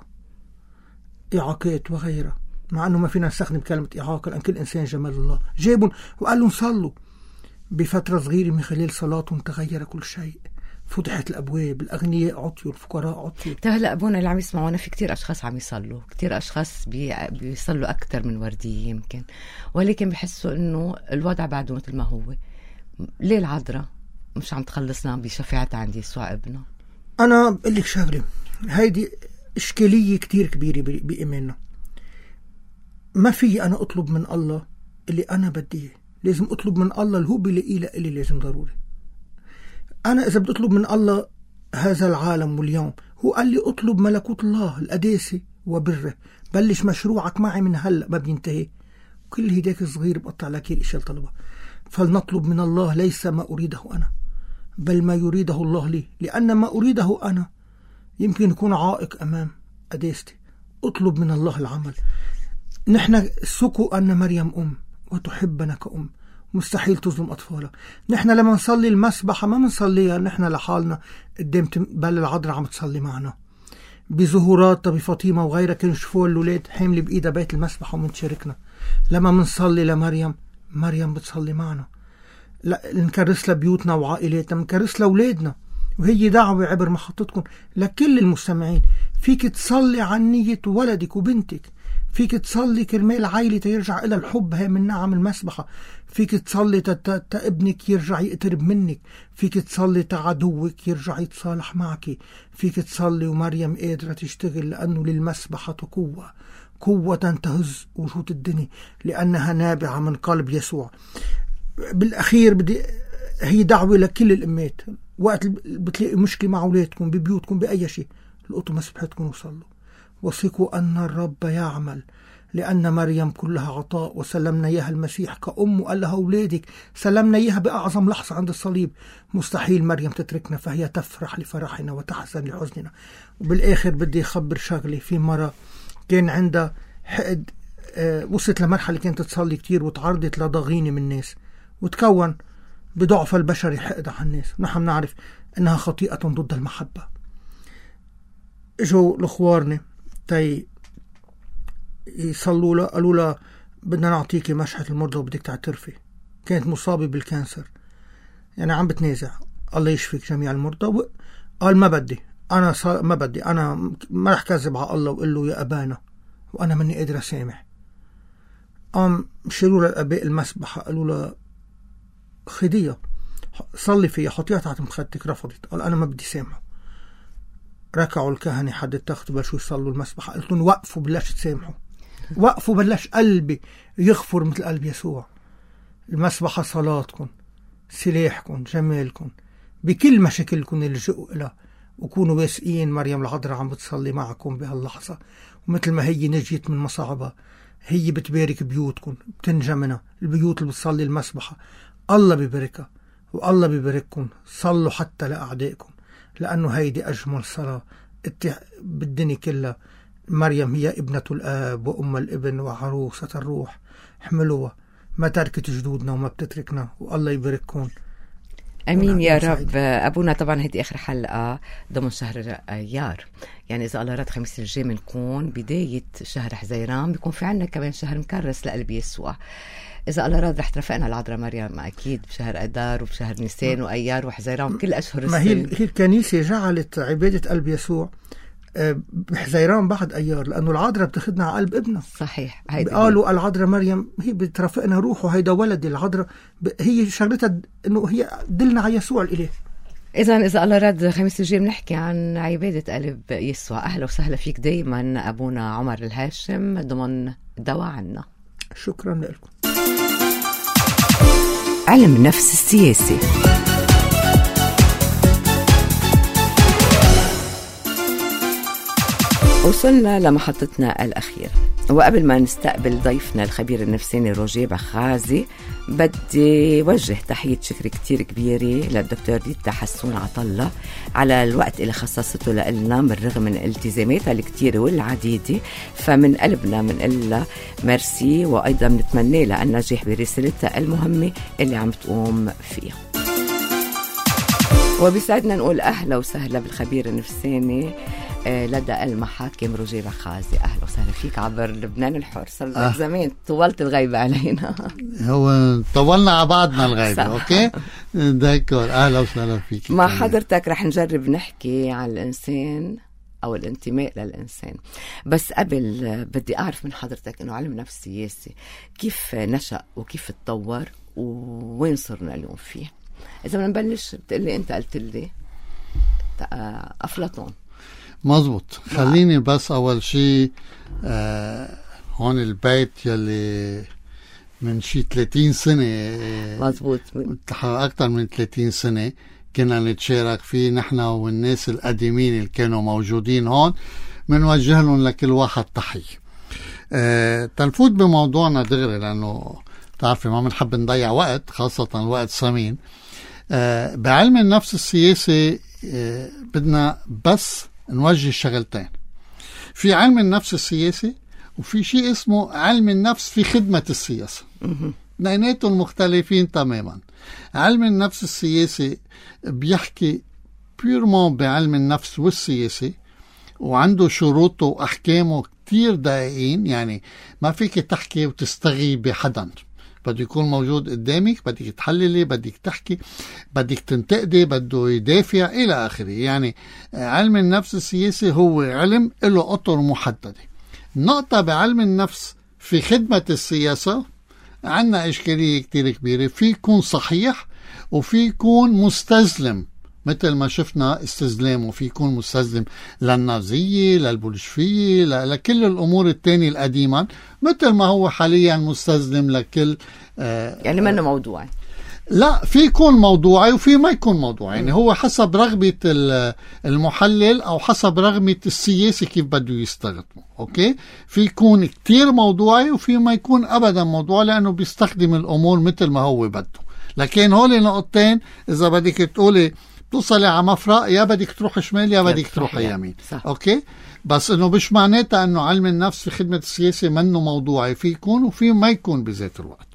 إعاقات وغيرها، مع أنه ما فينا نستخدم كلمة إعاقة لأن كل إنسان جمال الله. جابهم وقال لهم صلوا. بفترة صغيرة من خلال صلاتهم تغير كل شيء، فتحت الأبواب، الأغنياء عطيوا، الفقراء عطيوا. هلا أبونا اللي عم يسمعونا في كتير أشخاص عم يصلوا، كتير أشخاص بي بيصلوا أكتر من وردية يمكن، ولكن بحسوا إنه الوضع بعده مثل ما هو. ليه العذراء مش عم تخلصنا بشفاعتها عند يسوع ابنه؟ أنا بقول لك شغلة، هيدي إشكالية كتير كبيرة بإيماننا. ما في أنا أطلب من الله اللي أنا بديه، لازم أطلب من الله اللي هو بلاقيه لإلي لازم ضروري. أنا إذا بدي أطلب من الله هذا العالم واليوم، هو قال لي أطلب ملكوت الله القداسة وبره، بلش مشروعك معي من هلأ ما بينتهي. كل هداك صغير بقطع لك الاشياء طلبها. فلنطلب من الله ليس ما أريده أنا بل ما يريده الله لي، لأن ما أريده أنا يمكن يكون عائق أمام قداستي. أطلب من الله العمل. نحن سكو أن مريم أم وتحبنا كأم، مستحيل تظلم أطفالها. نحن لما نصلي المسبحة ما منصليها نحن لحالنا قدام، بل العذراء عم تصلي معنا بظهوراتها بفاطمة وغيرها. كانوا يشوفوا الأولاد حاملة بإيدها بيت المسبحة ومنشاركنا. لما منصلي لمريم، مريم بتصلي معنا. لا نكرس لبيوتنا وعائلاتنا، نكرس لأولادنا. وهي دعوة عبر محطتكم لكل المستمعين. فيك تصلي عن نية ولدك وبنتك، فيك تصلي كرمال عائلة يرجع إلى الحب، هي من نعم المسبحة. فيك تصلي تا ابنك يرجع يقترب منك، فيك تصلي تا عدوك يرجع يتصالح معك، فيك تصلي ومريم قادرة تشتغل، لأنه للمسبحة قوة قوة تهز وجود الدنيا، لأنها نابعة من قلب يسوع. بالأخير بدي هي دعوة لكل الأمات، وقت بتلاقي مشكلة مع أولادكم ببيوتكم بأي شيء، لقطوا مسبحتكم وصلوا، وثقوا أن الرب يعمل، لأن مريم كلها عطاء وسلمنا إياها المسيح كأم، وقال لها أولادك سلمنا إياها بأعظم لحظة عند الصليب. مستحيل مريم تتركنا، فهي تفرح لفرحنا وتحزن لحزننا. وبالآخر بدي أخبر شغلي. في مرة كان عندها حقد، آه وصلت لمرحلة كانت تصلي كتير وتعرضت لضغينة من الناس، وتكون بضعف البشري حقد على الناس. نحن نعرف أنها خطيئة ضد المحبة. اجوا الأخوارنا تي يصلوا لها، قالوا لها بدنا نعطيكي مشحة المرضى وبدك تعترفي. كانت مصابة بالكانسر، يعني عم بتنازع الله يشفيك جميع المرضى. قال ما بدي أنا ما بدي أنا ما رح كذب على الله وقل له يا أبانا وأنا مني قادر أسامح. قام شيلوا لها الأباء المسبحة، قالوا لها خدية صلي فيها حطيها تحت مخدتك. رفضت، قال أنا ما بدي سامحه. ركعوا الكهنة حد التخت بلشوا يصلوا المسبحة. قلت لهم وقفوا بلاش تسامحوا، وقفوا بلاش قلبي يغفر مثل قلب يسوع. المسبحة صلاتكم، سلاحكم، جمالكم، بكل مشاكلكم الجئوا إلى، وكونوا واثقين مريم العذراء عم بتصلي معكم بهاللحظة. ومثل ما هي نجيت من مصاعبها، هي بتبارك بيوتكم، بتنجى منها. البيوت اللي بتصلي المسبحة الله بيباركها، والله بيبارككم. صلوا حتى لأعدائكم، لأنه هيدي أجمل صلاة بالدنيا كلها. مريم هي ابنة الآب وأم الابن وعروسة الروح، حملوها، ما تركت جدودنا وما بتتركنا، والله يبارككم. امين يا رب. ابونا طبعا هيدي اخر حلقه ضمن شهر ايار، يعني اذا الله راد خميس الجاي بنكون بدايه شهر حزيران، بيكون في عنا كمان شهر مكرس لقلب يسوع. اذا الله راد رح ترافقنا العذراء مريم اكيد بشهر اذار وبشهر نيسان وايار وحزيران وكل اشهر السنه. ما هي هي الكنيسه جعلت عباده قلب يسوع بحزيران بعد ايار، لانه العذراء بتاخذنا على قلب ابنها. صحيح. قالوا العذراء مريم هي بترافقنا روح، وهيدا ولدي. العذراء هي شغلتها انه هي دلنا على يسوع الاله. اذا اذا الله راد خميس الجاي بنحكي عن عباده قلب يسوع. اهلا وسهلا فيك دايما ابونا عمر الهاشم ضمن دواء عنا. شكرا لكم. علم النفس السياسي. وصلنا لمحطتنا الأخيرة، وقبل ما نستقبل ضيفنا الخبير النفساني روجيه بخازي، بدي وجه تحية شكر كتير كبيرة للدكتور ديتا حسون عطلة على الوقت اللي خصصته لنا من رغم من التزاماتها الكتيرة والعديدة. فمن قلبنا من إلا ميرسي، وأيضا نتمنى لها النجاح برسالتها المهمة اللي عم تقوم فيها. وبيسعدنا نقول أهلا وسهلا بالخبير النفساني لدى المحاكم روجيه بخازي. أهلا وسهلا فيك عبر لبنان الحر. صار لك أه. زمان طولت الغيبة علينا. هو طولنا على بعضنا الغيبة. أوكي دايكور. أهلا وسهلا فيك. مع حضرتك رح نجرب نحكي عن الإنسان أو الانتماء للإنسان، بس قبل بدي أعرف من حضرتك إنه علم نفس سياسي كيف نشأ وكيف تطور ووين صرنا اليوم فيه. إذا بدنا نبلش بتقلي أنت قلت لي أفلاطون. مزبوط. خليني بس أول شيء آه هون البيت يلي من شي ثلاثين سنة. مزبوط. أكثر من ثلاثين سنة كنا نتشارك فيه نحن والناس القديمين اللي كانوا موجودين هون، منوجه لهم لكل واحد تحية. آه تنفوت بموضوعنا دغري، لأنه تعرفي ما بنحب نضيع وقت، خاصة الوقت ثمين. آه بعلم النفس السياسي آه بدنا بس نوجه شغلتين. في علم النفس السياسي وفي شيء اسمه علم النفس في خدمة السياسة، اثنيناتهم مختلفين تماما. علم النفس السياسي بيحكي بيرمون بعلم النفس والسياسي، وعنده شروطه وأحكامه كتير دقيقين، يعني ما فيك تحكي وتستغي بحدا، بده يكون موجود قدامك، بدك تحللي، بدك تحكي، بدك تنتقدي، بده يدافع إلى آخره. يعني علم النفس السياسي هو علم له أطر محددة. النقطة بعلم النفس في خدمة السياسة عنا إشكالية كتير كبيرة، في يكون صحيح وفي يكون مستسلم، مثل ما شفنا استسلام، وفي يكون مستسلم للنازية، للبولشفية، لكل الأمور التانية القديمة، مثل ما هو حاليا مستسلم لكل آه يعني منه موضوعي. لا، في يكون موضوعي وفي ما يكون موضوعي، يعني هو حسب رغبة المحلل أو حسب رغبة السياسي كيف بده يستخدمه. أوكي، في يكون كتير موضوعي وفي ما يكون أبدا موضوعي، لأنه بيستخدم الأمور مثل ما هو بده. لكن هولي نقطتين إذا بدك تقولي توصلي على مفرق، يا بدك تروح شمال يا بدك تروح يمين. اوكي، بس انه مش معناتها انه علم النفس في خدمة السياسة منه موضوعي، في يكون وفي ما يكون بذات الوقت.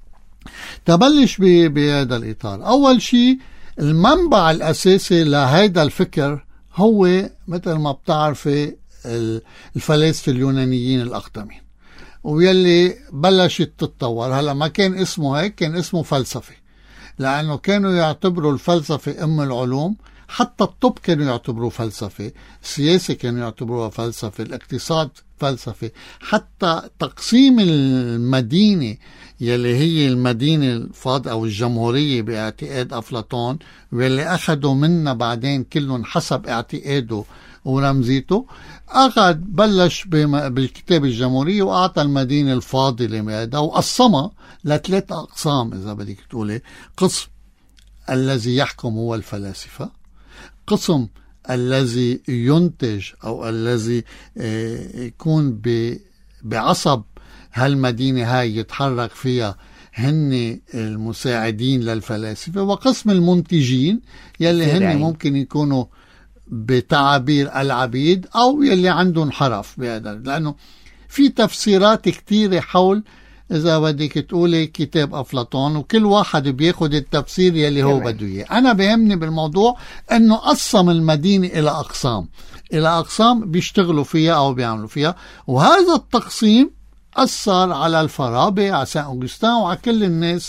تبلش بهذا الاطار. اول شيء المنبع الاساسي لهذا الفكر هو مثل ما بتعرفي الفلاسفة اليونانيين الاقدمين، ويلي بلشت تتطور. هلا ما كان اسمه هيك، كان اسمه فلسفة، لأنه كانوا يعتبروا الفلسفة أم العلوم. حتى الطب كانوا يعتبروا فلسفة، السياسة كانوا يعتبروها فلسفة، الاقتصاد فلسفة، حتى تقسيم المدينة يلي هي المدينة الفاضلة أو الجمهورية باعتقاد أفلاطون، واللي أخذوا منا بعدين كلهم حسب اعتقاده ورمزيته. أخذ بلش بالكتاب الجمهورية وأعطى المدينة الفاضلة هذا، وقسمها لثلاث أقسام. إذا بدك تقولي قسم الذي يحكم هو الفلاسفة، قسم الذي ينتج أو الذي يكون بعصب هالمدينة هاي يتحرك فيها هن المساعدين للفلاسفة، وقسم المنتجين يلي هن ممكن يكونوا بتعابير العبيد أو يلي عندهم حرف بهذا، لأنه في تفسيرات كتيرة حول إذا بدك تقولي كتاب أفلاطون، وكل واحد بياخد التفسير يلي هو بده إياه. أنا بيهمني بالموضوع أنه قسم المدينة إلى أقسام، إلى أقسام بيشتغلوا فيها أو بيعملوا فيها، وهذا التقسيم أثر على الفارابي، على سان أوغسطين، وعلى كل الناس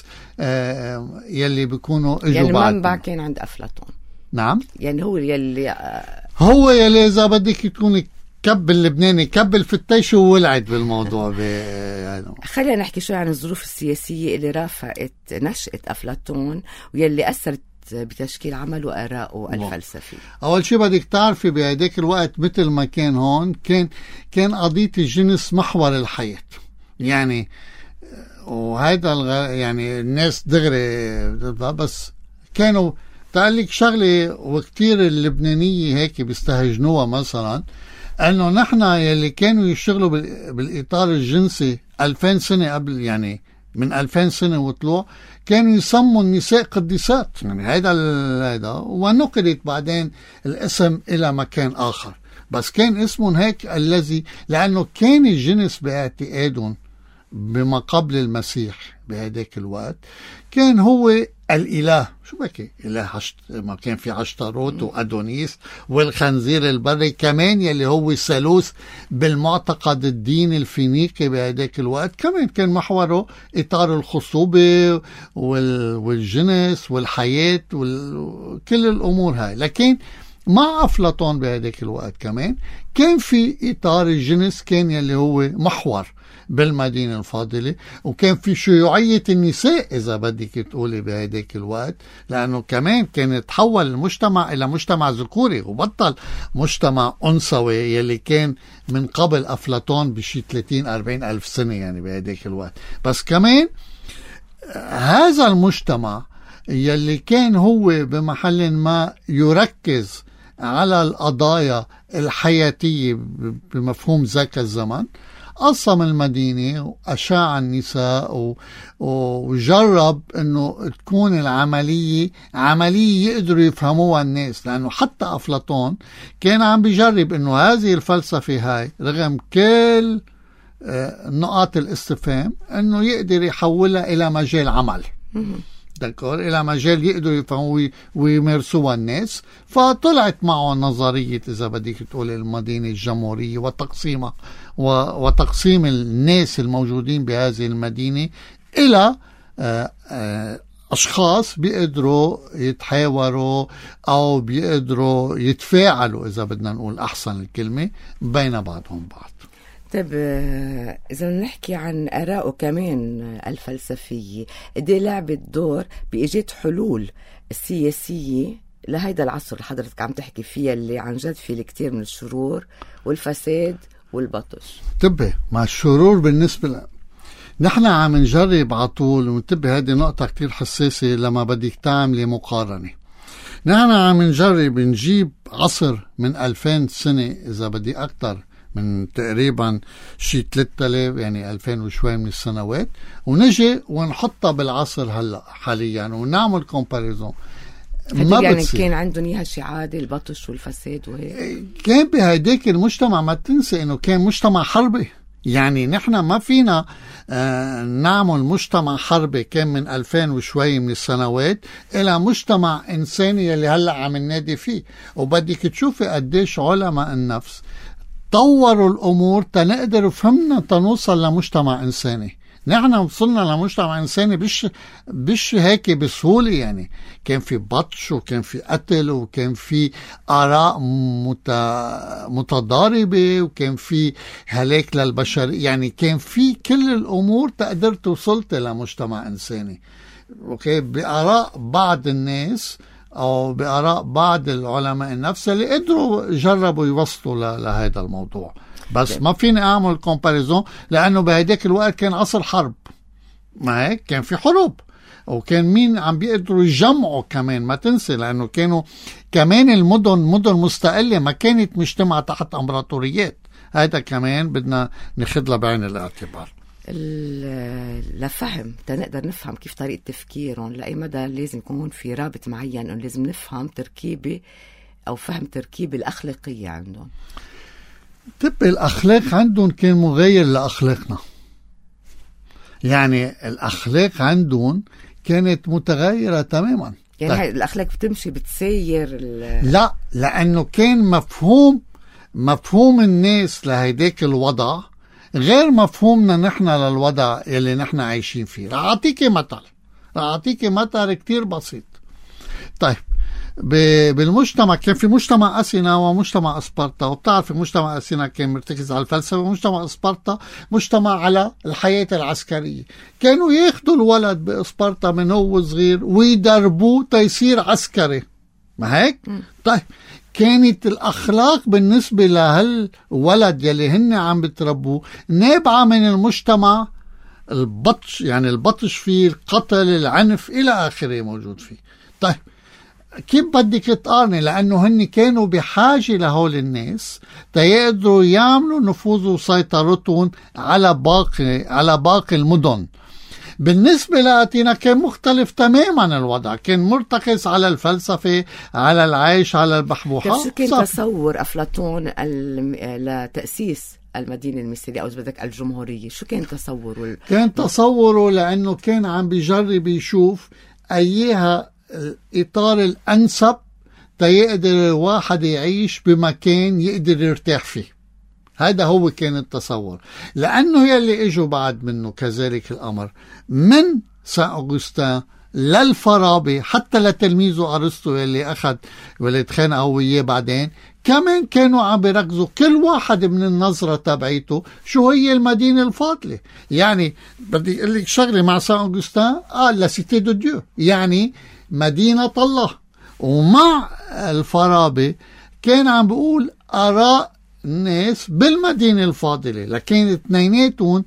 آه يلي بيكونوا اجوا يعني بعد. المنبع كان عند أفلاطون. نعم، يعني هو يلي آه هو يلي إذا بدك تكوني كب اللبناني كب الفتيش وولعت بالموضوع. خلينا نحكي شوي عن الظروف السياسية اللي رافقت نشأة أفلاطون ويلي أثرت بتشكيل عمله وآرائه الفلسفي. أول شيء بدك تعرفي بهداك الوقت مثل ما كان هون كان كان قضية الجنس محور الحياة، يعني وهذا يعني الناس دغري بس كانوا تعليك شغلة وكتير اللبنانية هيك بيستهجنوها، مثلا أنه نحن يلي كانوا يشتغلوا بالإطار الجنسي ألفين سنة قبل، يعني من ألفين سنة وطلوع، كانوا يسموا النساء قديسات، يعني هذا هذا ونقلت بعدين الاسم إلى مكان آخر، بس كان اسمهم هيك الذي لأنه كان الجنس باعتقادهم بما قبل المسيح بهداك الوقت كان هو الإله. شو بكي إله عشت... ما كان في عشتروت وأدونيس والخنزير البري كمان يلي هو ثالوث بالمعتقد الديني الفينيقي بهداك الوقت، كمان كان محوره إطار الخصوبة وال... والجنس والحياة وكل الأمور هاي. لكن مع أفلاطون بهداك الوقت كمان كان في إطار الجنس كان يلي هو محور بالمدينة الفاضلة، وكان في شيوعية النساء إذا بدك تقولي بهداك الوقت، لأنه كمان كان تحول المجتمع إلى مجتمع ذكوري وبطل مجتمع أنثوي يلي كان من قبل أفلاطون بشي ثلاثين أربعين ألف سنة يعني بهداك الوقت. بس كمان هذا المجتمع يلي كان هو بمحل ما يركز على القضايا الحياتية بمفهوم ذاك الزمن، قسم المدينة وأشاع النساء وجرب أنه تكون العملية عملية يقدروا يفهموها الناس، لأنه حتى أفلاطون كان عم بيجرب أنه هذه الفلسفة هاي رغم كل نقاط الاستفهام أنه يقدر يحولها إلى مجال عمل دكور، إلى مجال يقدروا يفهموا ويمارسوها الناس. فطلعت معه نظرية إذا بدك تقول المدينة الجمهورية وتقسيمها وتقسيم الناس الموجودين بهذه المدينة إلى أشخاص بيقدروا يتحاوروا أو بيقدروا يتفاعلوا إذا بدنا نقول أحسن الكلمة بين بعضهم بعض. طيب إذا نحكي عن آرائه كمان الفلسفية، قديه لعبت دور بإيجاد حلول السياسية لهيدا العصر اللي حضرتك عم تحكي فيها اللي عن جد فيه الكثير من الشرور والفساد والبطش؟ انتبه مع الشرور بالنسبة ل... نحن عم نجرب عطول، وانتبه هذه نقطة كتير حساسة لما بدك تعملي مقارنة. نحن عم نجرب نجيب عصر من ألفين سنة إذا بدي أكتر من تقريبا شي ثلاثة آلاف يعني ألفين وشوي من السنوات، ونجي ونحطها بالعصر هلا حاليا ونعمل كومباريزون. ما يعني بتصير. كان عندهم اياها شي عادة البطش والفساد وهيك، كان بهداك المجتمع ما تنسى انه كان مجتمع حربي، يعني نحن ما فينا آه نعمل مجتمع حربي كان من ألفين وشوي من السنوات إلى مجتمع إنساني اللي هلأ عم ننادي فيه. وبدك تشوفي قديش علماء النفس طوروا الأمور تنقدر فهمنا تنوصل لمجتمع إنساني. نحن وصلنا لمجتمع إنساني بش بش هيك بسهولة، يعني كان في بطش وكان في قتل وكان في آراء مت... متضاربة وكان في هلاك للبشر، يعني كان في كل الأمور تقدر توصلت لمجتمع إنساني. أوكي، بآراء بعض الناس أو بآراء بعض العلماء النفس اللي قدروا جربوا يوصلوا لهذا الموضوع. بس ما فيني أعمل كومباريزون لأنه بهداك الوقت كان عصر حرب، ما هيك كان في حروب، وكان مين عم بيقدروا يجمعوا كمان ما تنسي، لأنه كانوا كمان المدن مدن مستقلة ما كانت مجتمع تحت أمبراطوريات. هذا كمان بدنا ناخذ بعين الاعتبار. لفهم تنقدر نفهم كيف طريقة تفكيرهم لأي مدى لازم يكون في رابط معين، أنه لازم نفهم تركيبة أو فهم تركيب الأخلاقية عندهم؟ طب الأخلاق عندهم كان مغاير لأخلاقنا، يعني الأخلاق عندهم كانت متغيرة تماما. يعني طيب. الأخلاق بتمشي بتسير لا، لأنه كان مفهوم مفهوم الناس لهيداك الوضع غير مفهومنا نحن للوضع يلي نحن عايشين فيه. رح أعطيك مثل رح أعطيك مثل كتير بسيط. طيب بالمجتمع كان في مجتمع أثينا ومجتمع أسبارتا، وبتعرف مجتمع أثينا كان مرتكز على الفلسفة، ومجتمع أسبارتا مجتمع على الحياة العسكرية. كانوا ياخدوا الولد بأسبارتا من هو صغير ويدربوه تيصير عسكري، ما هيك؟ طيب كانت الأخلاق بالنسبة لهالولد يلي هن عم بتربوه نابعة من المجتمع، البطش يعني البطش فيه، القتل، العنف إلى آخره موجود فيه. طيب كيف بدك تقارني؟ لأنه هن كانوا بحاجة لهول الناس تيقدروا يعملوا نفوذ وسيطرتهم على باقي على باقي المدن. بالنسبة لأتينا كان مختلف تماما الوضع، كان مرتكز على الفلسفة، على العيش، على البحبوحات. شو كان تصور أفلاطون لتأسيس المدينة المثالية أو بدك الجمهورية؟ شو كان تصوره؟ كان تصوره لأنه كان عم بيجرب يشوف أيها الإطار الأنسب تيقدر الواحد يعيش بمكان يقدر يرتاح فيه. هذا هو كان التصور، لأنه يلي إجوا بعد منه كذلك الأمر من سان أغسطين للفارابي حتى لتلميذه أرسطو يلي أخذ واللي تخانق هو إياه بعدين، كمان كانوا عم بيركزوا كل واحد من النظرة تبعيته شو هي المدينة الفاضلة. يعني بدي أقول لك شغلة مع سان أغسطين، قال لا سيتي دو ديو، يعني مدينة الله. ومع الفارابي كان عم بيقول آراء الناس بالمدينة الفاضلة، لكن اثنيناتهم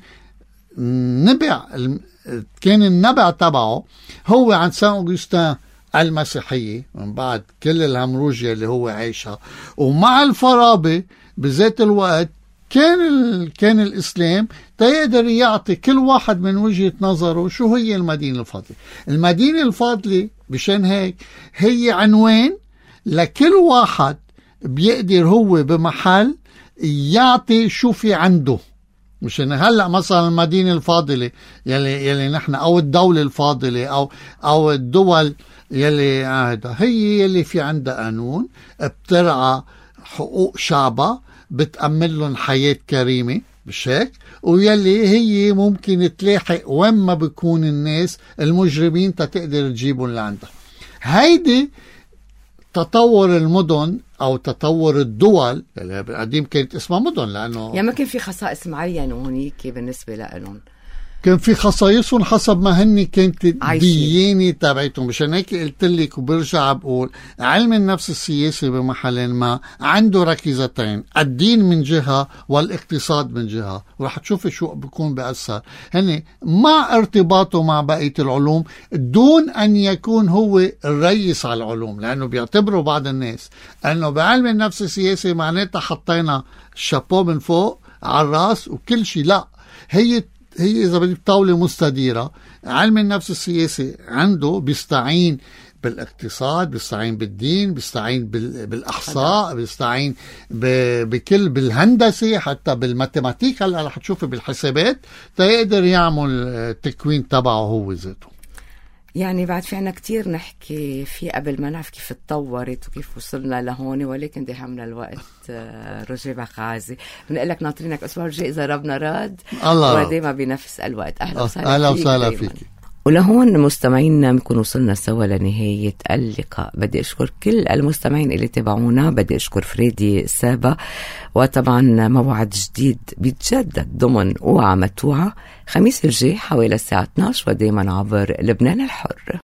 نبع، كان النبع تبعه هو عن سان أغسطين المسيحية من بعد كل الهمروجيا اللي هو عايشها، ومع الفارابي بذات الوقت كان ال... كان الإسلام تيقدر يعطي كل واحد من وجهة نظره شو هي المدينة الفاضلة. المدينة الفاضلة بشان هيك هي عنوان لكل واحد بيقدر هو بمحل يعطي شو في عنده. مش إن هلأ مثلا المدينة الفاضلة يلي يلي نحن أو الدولة الفاضلة أو أو الدول يلي هذا هي يلي في عندها قانون بترعى حقوق شعبها، بتأمن لهم حياة كريمة، مش هيك؟ ويلي هي ممكن تلاحق وين ما بيكون الناس المجرمين تتقدر تجيبهم لعندها. هيدي تطور المدن أو تطور الدول اللي بالقديم كانت اسمها مدن، لأنه يعني ما كان في خصائص معينة هونيك بالنسبة لهم، كان في خصائصهم حسب ما هن كانت الديانة تبعتهم. مشان هيك قلت لك وبرجع بقول علم النفس السياسي بمحل ما عنده ركيزتين، الدين من جهة والاقتصاد من جهة، ورح تشوفي شو بيكون بأثر هن مع ارتباطه مع بقية العلوم دون أن يكون هو الرئيس على العلوم، لأنه بيعتبروا بعض الناس أنه بعلم النفس السياسي معناتها حطينا الشابو من فوق على الراس وكل شيء. لا، هي هي إذا بدك طاولة مستديرة. علم النفس السياسي عنده بيستعين بالاقتصاد، بيستعين بالدين، بيستعين بالأحصاء، بيستعين بكل بالهندسة، حتى بالماتيماتيك. هلا رح تشوفي بالحسابات تيقدر يعمل تكوين تبعه هو ذاته. يعني بعد في عنا كتير نحكي في قبل ما نعرف كيف تطورت وكيف وصلنا لهون، ولكن دهمنا الوقت. رجب غازي بنقول لك ناطرينك الأسبوع الجاي إذا ربنا راد، وديما بنفس الوقت. أهلا وسهلا أهلا وسهلا فيك. ولهون مستمعينا بنكون وصلنا سوا لنهاية اللقاء. بدي أشكر كل المستمعين اللي تابعونا، بدي أشكر فريدي سابا، وطبعا موعد جديد بيتجدد ضمن اوعى متوعة خميس الجاي حوالي الساعة اثناشر ودايما عبر لبنان الحر.